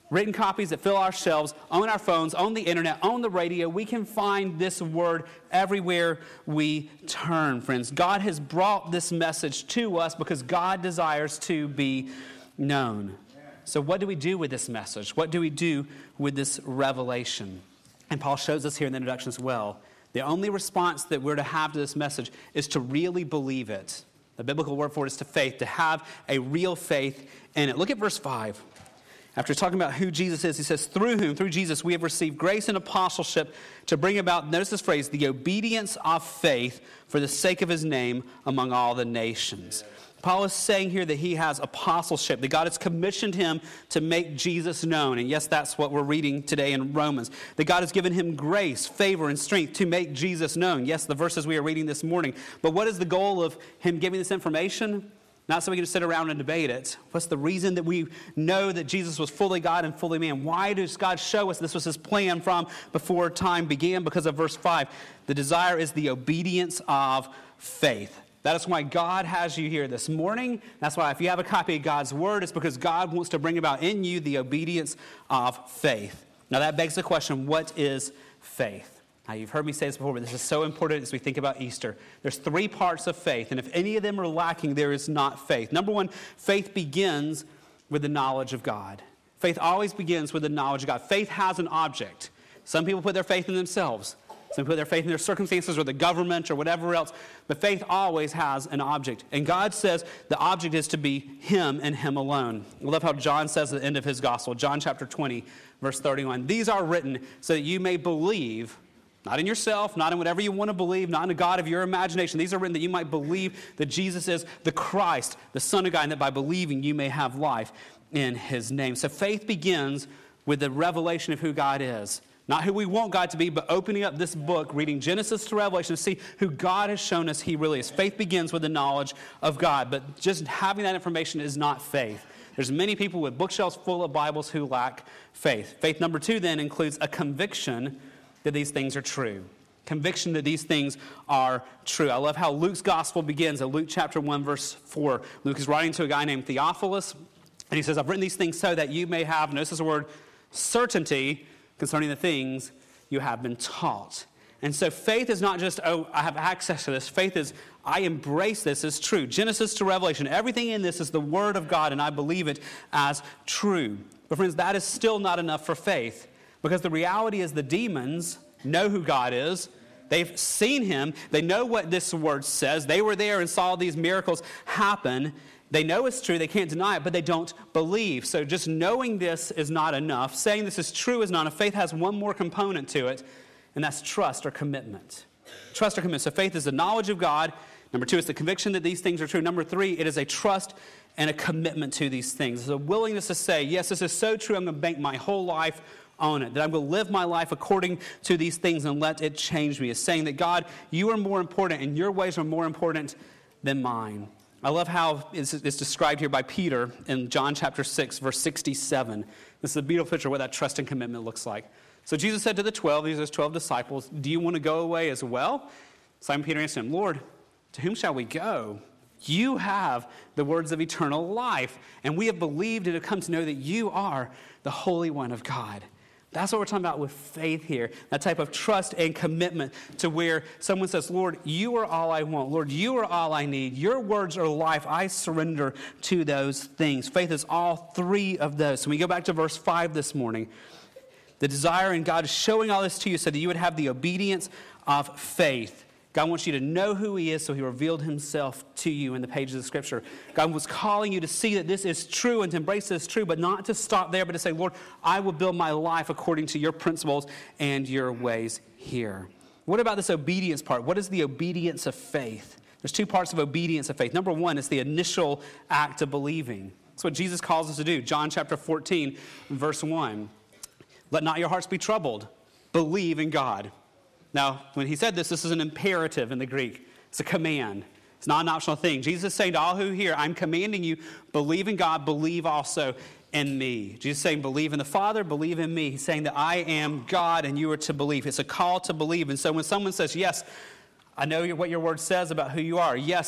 Written copies that fill our shelves, on our phones, on the internet, on the radio. We can find this word everywhere we turn, friends. God has brought this message to us because God desires to be known. So what do we do with this message? What do we do with this revelation? And Paul shows us here in the introduction as well. The only response that we're to have to this message is to really believe it. The biblical word for it is to faith, to have a real faith in it. Look at verse five. After talking about who Jesus is, he says, through whom, through Jesus, we have received grace and apostleship to bring about, notice this phrase, the obedience of faith for the sake of his name among all the nations. Paul is saying here that he has apostleship, that God has commissioned him to make Jesus known. And yes, that's what we're reading today in Romans. That God has given him grace, favor, and strength to make Jesus known. Yes, the verses we are reading this morning. But what is the goal of him giving this information? Not so we can just sit around and debate it. What's the reason that we know that Jesus was fully God and fully man? Why does God show us this was his plan from before time began? Because of verse five. The desire is the obedience of faith. That is why God has you here this morning. That's why if you have a copy of God's word, it's because God wants to bring about in you the obedience of faith. Now that begs the question, what is faith? Now, you've heard me say this before, but this is so important as we think about Easter. There's three parts of faith, and if any of them are lacking, there is not faith. Number one, faith begins with the knowledge of God. Faith always begins with the knowledge of God. Faith has an object. Some people put their faith in themselves. Some put their faith in their circumstances or the government or whatever else. But faith always has an object. And God says the object is to be him and him alone. I love how John says at the end of his gospel, John chapter twenty, verse thirty-one. These are written so that you may believe, not in yourself, not in whatever you want to believe, not in a God of your imagination. These are written that you might believe that Jesus is the Christ, the Son of God, and that by believing you may have life in his name. So faith begins with the revelation of who God is. Not who we want God to be, but opening up this book, reading Genesis to Revelation to see who God has shown us he really is. Faith begins with the knowledge of God, but just having that information is not faith. There's many people with bookshelves full of Bibles who lack faith. Faith number two then includes a conviction that these things are true. Conviction that these things are true. I love how Luke's gospel begins at Luke chapter one, verse four. Luke is writing to a guy named Theophilus, and he says, I've written these things so that you may have, notice the word, certainty concerning the things you have been taught. And so faith is not just, oh, I have access to this. Faith is, I embrace this as true. Genesis to Revelation, everything in this is the Word of God, and I believe it as true. But friends, that is still not enough for faith, because the reality is the demons know who God is. They've seen him. They know what this word says. They were there and saw these miracles happen. They know it's true. They can't deny it, but they don't believe. So just knowing this is not enough. Saying this is true is not enough. Faith has one more component to it, and that's trust or commitment. Trust or commitment. So faith is the knowledge of God. Number two, it's the conviction that these things are true. Number three, it is a trust and a commitment to these things. It's a willingness to say, yes, this is so true, I'm going to bank my whole life on it. That I'm going to live my life according to these things and let it change me. It's saying that, God, you are more important and your ways are more important than mine. I love how it's, it's described here by Peter in John chapter six, verse sixty-seven. This is a beautiful picture of what that trust and commitment looks like. So Jesus said to the twelve, these are his twelve disciples, do you want to go away as well? Simon Peter answered him, Lord, to whom shall we go? You have the words of eternal life, and we have believed and have come to know that you are the Holy One of God. That's what we're talking about with faith here, that type of trust and commitment to where someone says, Lord, you are all I want. Lord, you are all I need. Your words are life. I surrender to those things. Faith is all three of those. So we go back to verse five this morning. The desire in God is showing all this to you so that you would have the obedience of faith. God wants you to know who he is, so he revealed himself to you in the pages of Scripture. God was calling you to see that this is true and to embrace this true, but not to stop there, but to say, Lord, I will build my life according to your principles and your ways here. What about this obedience part? What is the obedience of faith? There's two parts of obedience of faith. Number one is the initial act of believing. That's what Jesus calls us to do. John chapter fourteen, verse one. Let not your hearts be troubled. Believe in God. Now, when he said this, this is an imperative in the Greek. It's a command. It's not an optional thing. Jesus is saying to all who hear, I'm commanding you, believe in God, believe also in me. Jesus is saying, believe in the Father, believe in me. He's saying that I am God and you are to believe. It's a call to believe. And so when someone says, yes, I know what your word says about who you are. Yes,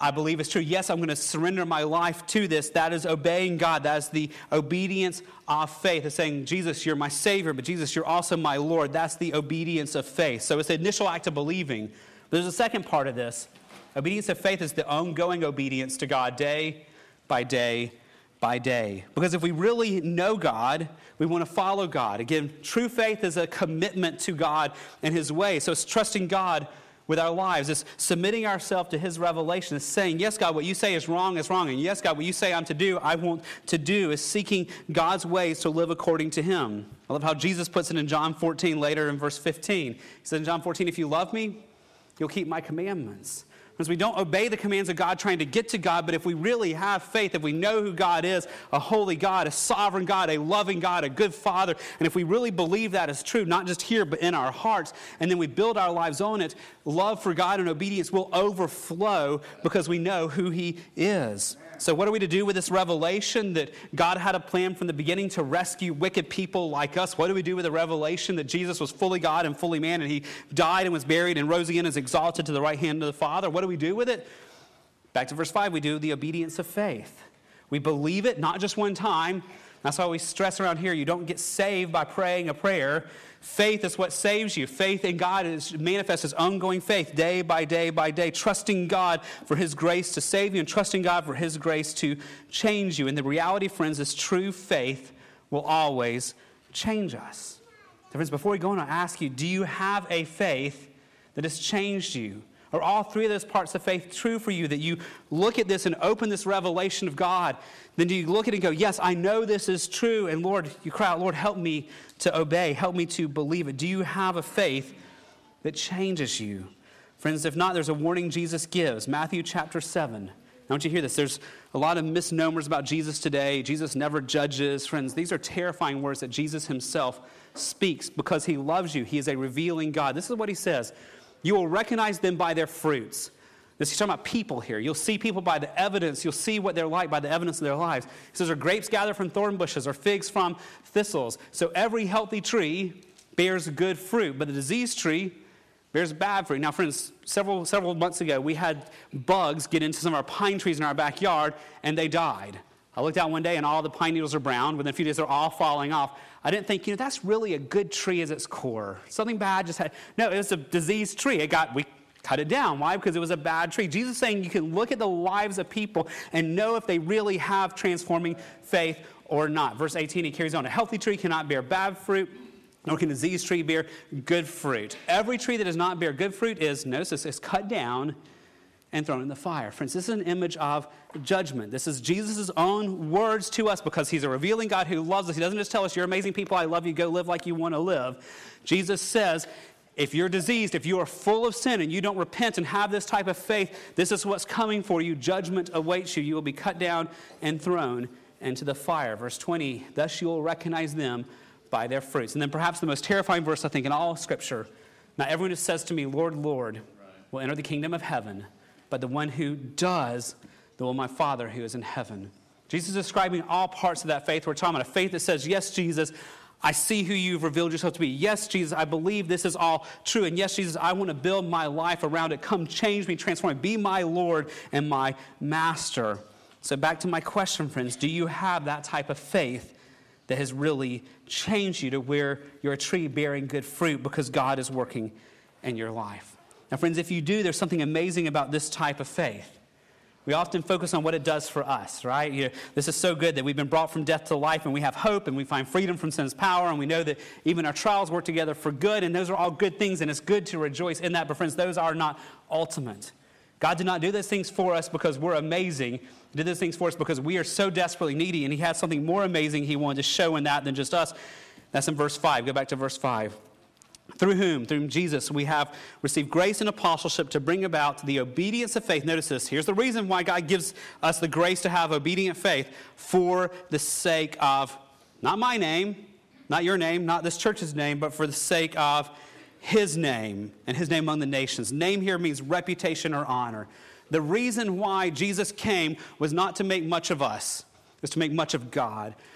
I believe is true. Yes, I'm going to surrender my life to this. That is obeying God. That is the obedience of faith. It's saying, Jesus, you're my Savior, but Jesus, you're also my Lord. That's the obedience of faith. So it's the initial act of believing. But there's a second part of this. Obedience of faith is the ongoing obedience to God day by day by day. Because if we really know God, we want to follow God. Again, true faith is a commitment to God and His way. So it's trusting God with our lives. It's submitting ourselves to His revelation. It's saying, yes, God, what you say is wrong is wrong. And yes, God, what you say I'm to do, I want to do. Is seeking God's ways to live according to Him. I love how Jesus puts it in John fourteen later in verse fifteen. He says in John fourteen, if you love me, you'll keep my commandments. Because we don't obey the commands of God trying to get to God, but if we really have faith, if we know who God is, a holy God, a sovereign God, a loving God, a good Father, and if we really believe that is true, not just here, but in our hearts, and then we build our lives on it, love for God and obedience will overflow because we know who He is. So what are we to do with this revelation that God had a plan from the beginning to rescue wicked people like us? What do we do with the revelation that Jesus was fully God and fully man, and He died and was buried and rose again and is exalted to the right hand of the Father? What do we do with it? Back to verse five, we do the obedience of faith. We believe it, not just one time. That's why we stress around here, you don't get saved by praying a prayer. Faith is what saves you. Faith in God is manifests as ongoing faith, day by day by day, trusting God for His grace to save you and trusting God for His grace to change you. And the reality, friends, is true faith will always change us. Friends, before we go on, I ask you, do you have a faith that has changed you? Are all three of those parts of faith true for you, that you look at this and open this revelation of God? Then do you look at it and go, yes, I know this is true, and Lord, you cry out, Lord, help me to obey, help me to believe it. Do you have a faith that changes you? Friends, if not, there's a warning Jesus gives. Matthew chapter seven. I want you to hear this. There's a lot of misnomers about Jesus today. Jesus never judges. Friends, these are terrifying words that Jesus Himself speaks because He loves you. He is a revealing God. This is what He says. You will recognize them by their fruits. This is talking about people here. You'll see people by the evidence. You'll see what they're like by the evidence of their lives. He says, are grapes gathered from thorn bushes or figs from thistles? So every healthy tree bears good fruit, but the diseased tree bears bad fruit. Now, friends, several several months ago, we had bugs get into some of our pine trees in our backyard, and they died. I looked out one day, and all the pine needles are brown. Within a few days, they're all falling off. I didn't think, you know, that's really a good tree as its core. Something bad just had... No, it was a diseased tree. It got... We cut it down. Why? Because it was a bad tree. Jesus is saying you can look at the lives of people and know if they really have transforming faith or not. Verse eighteen, he carries on. A healthy tree cannot bear bad fruit, nor can a diseased tree bear good fruit. Every tree that does not bear good fruit is, notice this, is cut down and thrown in the fire. Friends, this is an image of judgment. This is Jesus' own words to us because He's a revealing God who loves us. He doesn't just tell us, you're amazing people, I love you, go live like you want to live. Jesus says, if you're diseased, if you are full of sin and you don't repent and have this type of faith, this is what's coming for you. Judgment awaits you. You will be cut down and thrown into the fire. Verse twenty, thus you will recognize them by their fruits. And then perhaps the most terrifying verse, I think, in all of Scripture. Not everyone who says to me, Lord, Lord, will enter the kingdom of heaven, but the one who does the will of my Father who is in heaven. Jesus is describing all parts of that faith. We're talking about a faith that says, yes, Jesus, I see who you've revealed yourself to be. Yes, Jesus, I believe this is all true. And yes, Jesus, I want to build my life around it. Come change me, transform me. Be my Lord and my Master. So back to my question, friends. Do you have that type of faith that has really changed you to where you're a tree bearing good fruit because God is working in your life? Now, friends, if you do, there's something amazing about this type of faith. We often focus on what it does for us, right? You know, this is so good that we've been brought from death to life and we have hope and we find freedom from sin's power and we know that even our trials work together for good, and those are all good things and it's good to rejoice in that. But friends, those are not ultimate. God did not do those things for us because we're amazing. He did those things for us because we are so desperately needy, and He had something more amazing He wanted to show in that than just us. That's in verse five. Go back to verse five. Through whom, through Jesus, we have received grace and apostleship to bring about the obedience of faith. Notice this. Here's the reason why God gives us the grace to have obedient faith, for the sake of, not my name, not your name, not this church's name, but for the sake of His name and His name among the nations. Name here means reputation or honor. The reason why Jesus came was not to make much of us. Is to make much of God.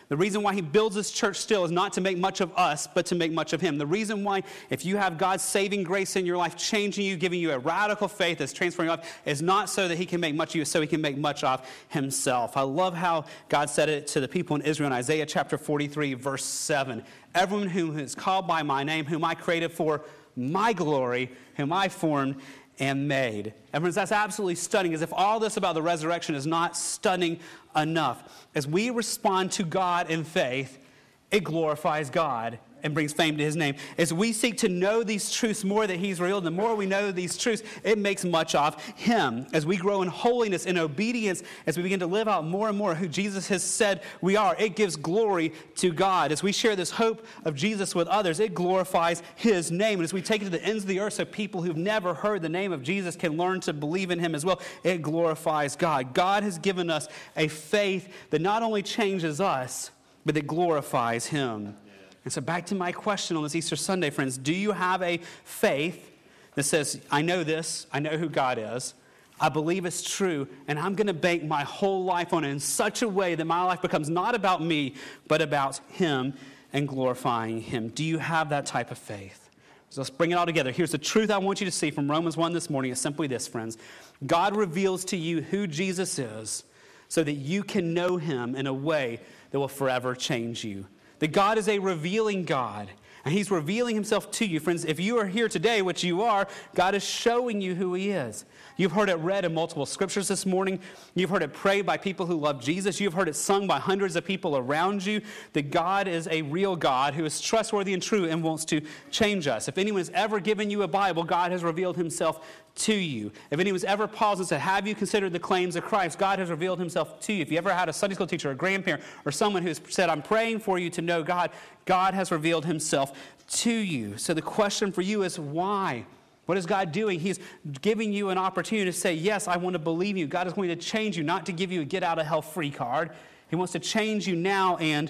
The reason why he builds this church still is not to make much of us, but to make much of him. The reason why, if you have God's saving grace in your life, changing you, giving you a radical faith that's transforming your life, is not so that he can make much of you, so he can make much of himself. I love how God said it to the people in Israel in Isaiah chapter forty-three, verse seven. Everyone whom is called by my name, whom I created for my glory, whom I formed and made. And friends, that's absolutely stunning, as if all this about the resurrection is not stunning enough. As we respond to God in faith, it glorifies God and brings fame to his name. As we seek to know these truths more that he's revealed, the more we know these truths, it makes much of him. As we grow in holiness and obedience, as we begin to live out more and more who Jesus has said we are, it gives glory to God. As we share this hope of Jesus with others, it glorifies his name. And as we take it to the ends of the earth so people who've never heard the name of Jesus can learn to believe in him as well, it glorifies God. God has given us a faith that not only changes us, but that glorifies him. And so back to my question on this Easter Sunday, friends. Do you have a faith that says, I know this, I know who God is, I believe it's true, and I'm going to bank my whole life on it in such a way that my life becomes not about me, but about him and glorifying him? Do you have that type of faith? So let's bring it all together. Here's the truth I want you to see from Romans one this morning. It's simply this, friends. God reveals to you who Jesus is so that you can know him in a way that will forever change you. That God is a revealing God, and he's revealing himself to you. Friends, if you are here today, which you are, God is showing you who he is. You've heard it read in multiple scriptures this morning. You've heard it prayed by people who love Jesus. You've heard it sung by hundreds of people around you, that God is a real God who is trustworthy and true and wants to change us. If anyone has ever given you a Bible, God has revealed himself to you. If anyone's ever paused and said, have you considered the claims of Christ? God has revealed himself to you. If you ever had a Sunday school teacher or a grandparent or someone who's said, I'm praying for you to know God, God has revealed himself to you. So the question for you is why? What is God doing? He's giving you an opportunity to say, yes, I want to believe you. God is going to change you, not to give you a get out of hell free card. He wants to change you now and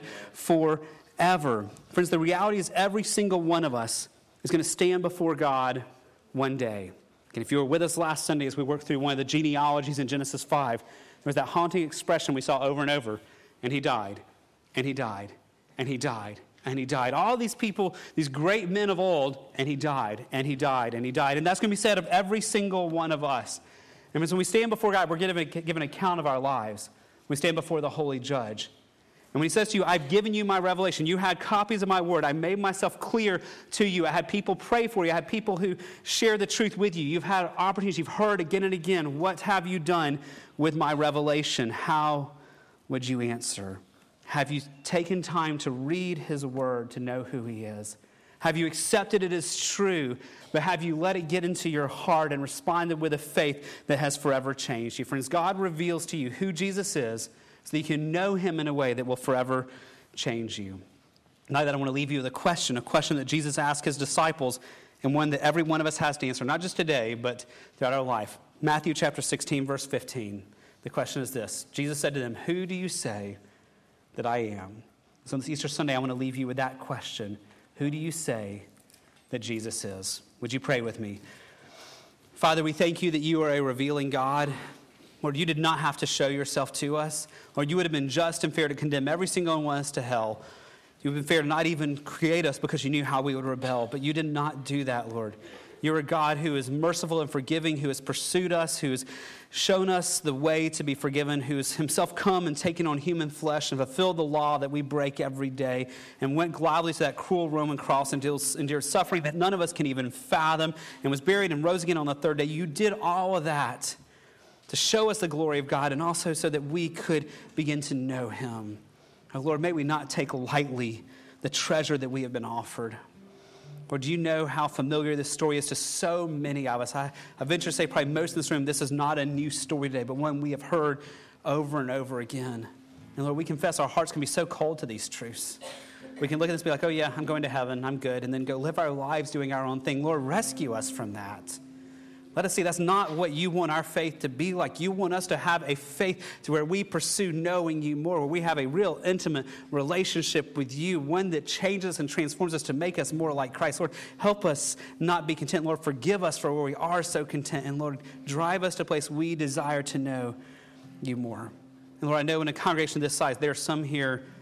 forever. Friends, the reality is every single one of us is going to stand before God one day. And if you were with us last Sunday as we worked through one of the genealogies in Genesis five, there was that haunting expression we saw over and over, and he died, and he died, and he died, and he died. All these people, these great men of old, and he died, and he died, and he died. And that's going to be said of every single one of us. And when we stand before God, we're given, given an account of our lives. We stand before the holy judge. And when he says to you, I've given you my revelation, you had copies of my word, I made myself clear to you, I had people pray for you, I had people who share the truth with you, you've had opportunities, you've heard again and again, what have you done with my revelation? How would you answer? Have you taken time to read his word to know who he is? Have you accepted it as true, but have you let it get into your heart and responded with a faith that has forever changed you? Friends, God reveals to you who Jesus is, so that you can know him in a way that will forever change you. Now that I want to leave you with a question, a question that Jesus asked his disciples, and one that every one of us has to answer, not just today, but throughout our life. Matthew chapter sixteen, verse fifteen. The question is this. Jesus said to them, who do you say that I am? So on this Easter Sunday, I want to leave you with that question. Who do you say that Jesus is? Would you pray with me? Father, we thank you that you are a revealing God. Lord, you did not have to show yourself to us. Lord, you would have been just and fair to condemn every single one of us to hell. You would have been fair to not even create us because you knew how we would rebel. But you did not do that, Lord. You're a God who is merciful and forgiving, who has pursued us, who has shown us the way to be forgiven, who has himself come and taken on human flesh and fulfilled the law that we break every day and went gladly to that cruel Roman cross and endured suffering that none of us can even fathom and was buried and rose again on the third day. You did all of that to show us the glory of God and also so that we could begin to know him. Oh, Lord, may we not take lightly the treasure that we have been offered. Lord, do you know how familiar this story is to so many of us? I, I venture to say probably most in this room, this is not a new story today, but one we have heard over and over again. And Lord, we confess our hearts can be so cold to these truths. We can look at this and be like, oh yeah, I'm going to heaven, I'm good, and then go live our lives doing our own thing. Lord, rescue us from that. Let us see that's not what you want our faith to be like. You want us to have a faith to where we pursue knowing you more, where we have a real intimate relationship with you, one that changes and transforms us to make us more like Christ. Lord, help us not be content. Lord, forgive us for where we are so content. And Lord, drive us to a place we desire to know you more. And Lord, I know in a congregation this size, there are some here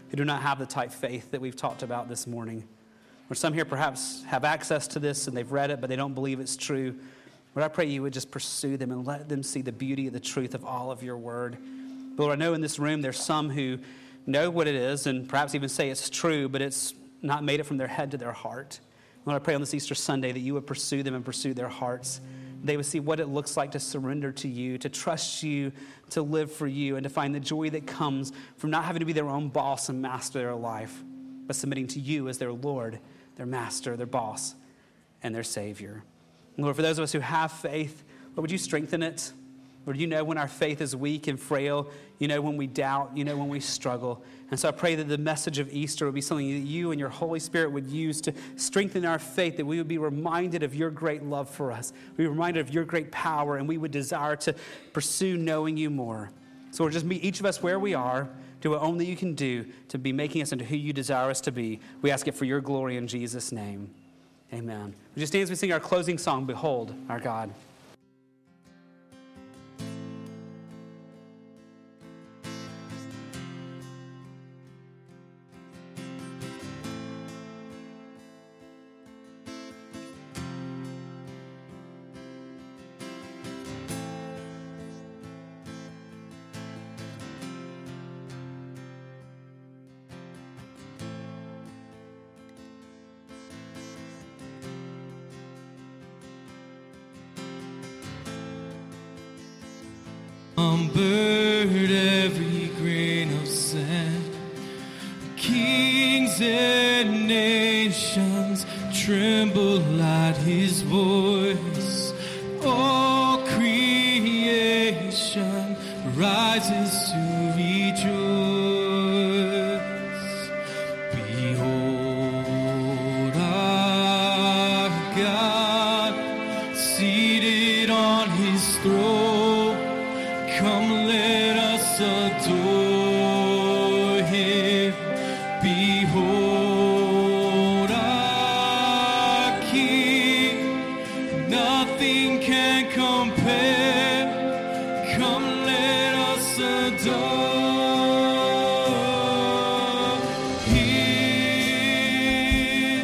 who do not have the type faith that we've talked about this morning. Or some here perhaps have access to this and they've read it, but they don't believe it's true. Lord, I pray you would just pursue them and let them see the beauty and the truth of all of your word. But Lord, I know in this room there's some who know what it is and perhaps even say it's true, but it's not made it from their head to their heart. Lord, I pray on this Easter Sunday that you would pursue them and pursue their hearts. They would see what it looks like to surrender to you, to trust you, to live for you, and to find the joy that comes from not having to be their own boss and master of their life, but submitting to you as their Lord, their master, their boss, and their Savior. And Lord, for those of us who have faith, Lord, would you strengthen it? Lord, you know when our faith is weak and frail. You know when we doubt. You know when we struggle. And so I pray that the message of Easter would be something that you and your Holy Spirit would use to strengthen our faith, that we would be reminded of your great love for us. We would be reminded of your great power, and we would desire to pursue knowing you more. So Lord, just meet each of us where we are. Do what only you can do to be making us into who you desire us to be. We ask it for your glory in Jesus' name. Amen. We just stand as we sing our closing song, Behold Our God. Umbered every grain of sand, kings and nations tremble at his voice. All creation rises to rejoice. Behold our God, seated on his throne. Come, let us adore him. Behold our King. Nothing can compare. Come, let us adore him.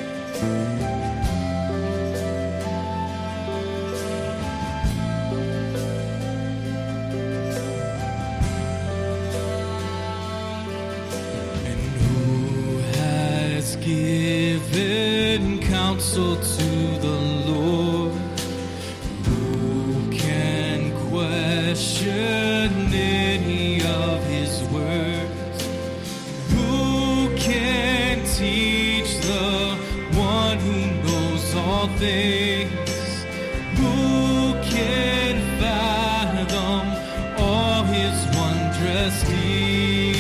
Given counsel to the Lord, who can question any of his words? Who can teach the one who knows all things? Who can fathom all his wondrous deeds?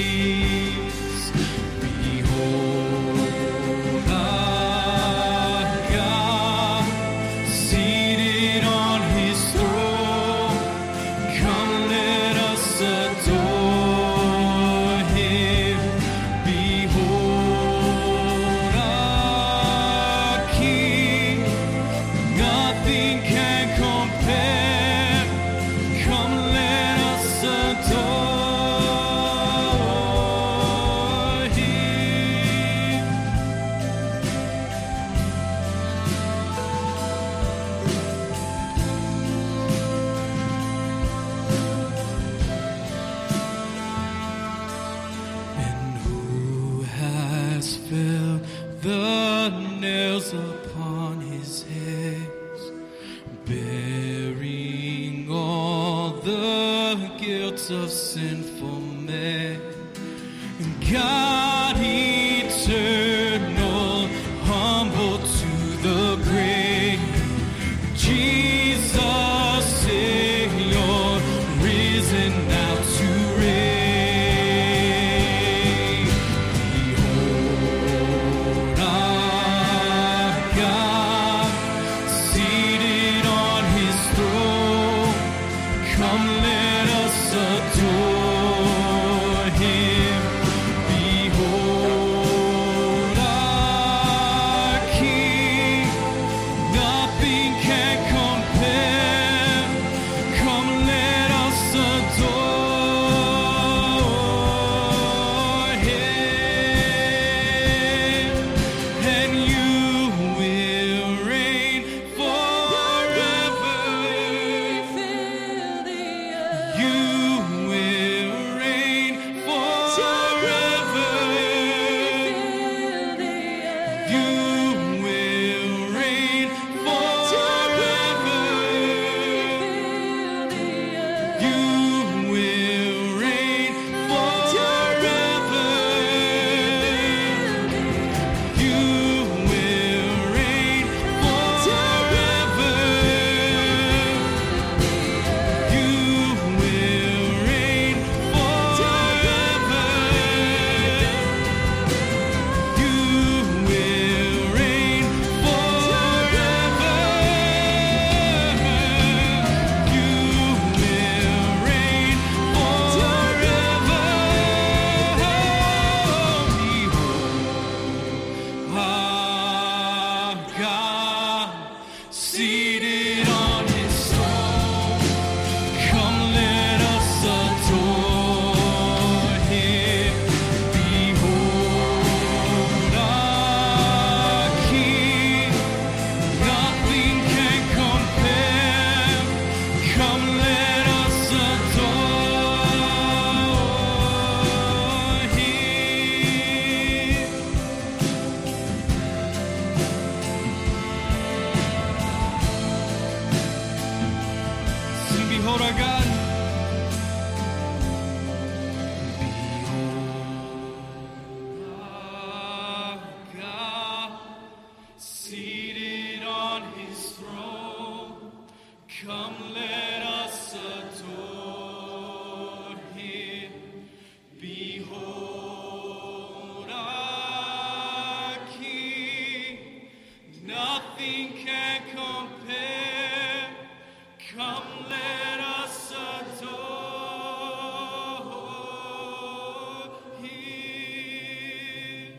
The nails upon his hands, bearing all the guilt of sinful men. And God eternal, humble to the grave, Jesus Savior, risen now to reign. Come, let us adore him. Behold Lord our God. Come, let us adore him. Behold our King. Nothing can compare. Come, let us adore him.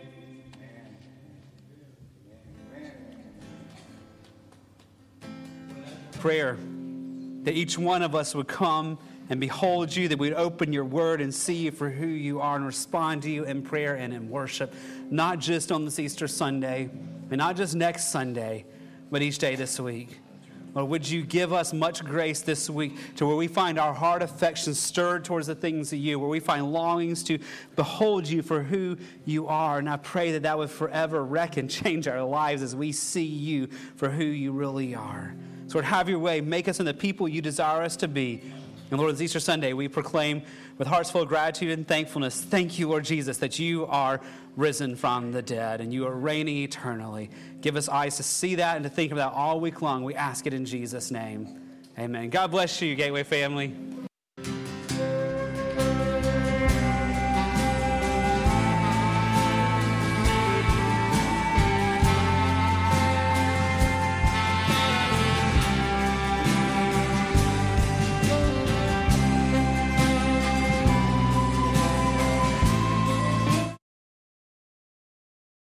Prayer that each one of us would come and behold you, that we'd open your word and see you for who you are and respond to you in prayer and in worship, not just on this Easter Sunday and not just next Sunday, but each day this week. Lord, would you give us much grace this week to where we find our heart affection stirred towards the things of you, where we find longings to behold you for who you are. And I pray that that would forever wreck and change our lives as we see you for who you really are. So Lord, have your way. Make us into the people you desire us to be. And Lord, this Easter Sunday, we proclaim with hearts full of gratitude and thankfulness, thank you, Lord Jesus, that you are risen from the dead and you are reigning eternally. Give us eyes to see that and to think of that all week long. We ask it in Jesus' name. Amen. God bless you, Gateway family.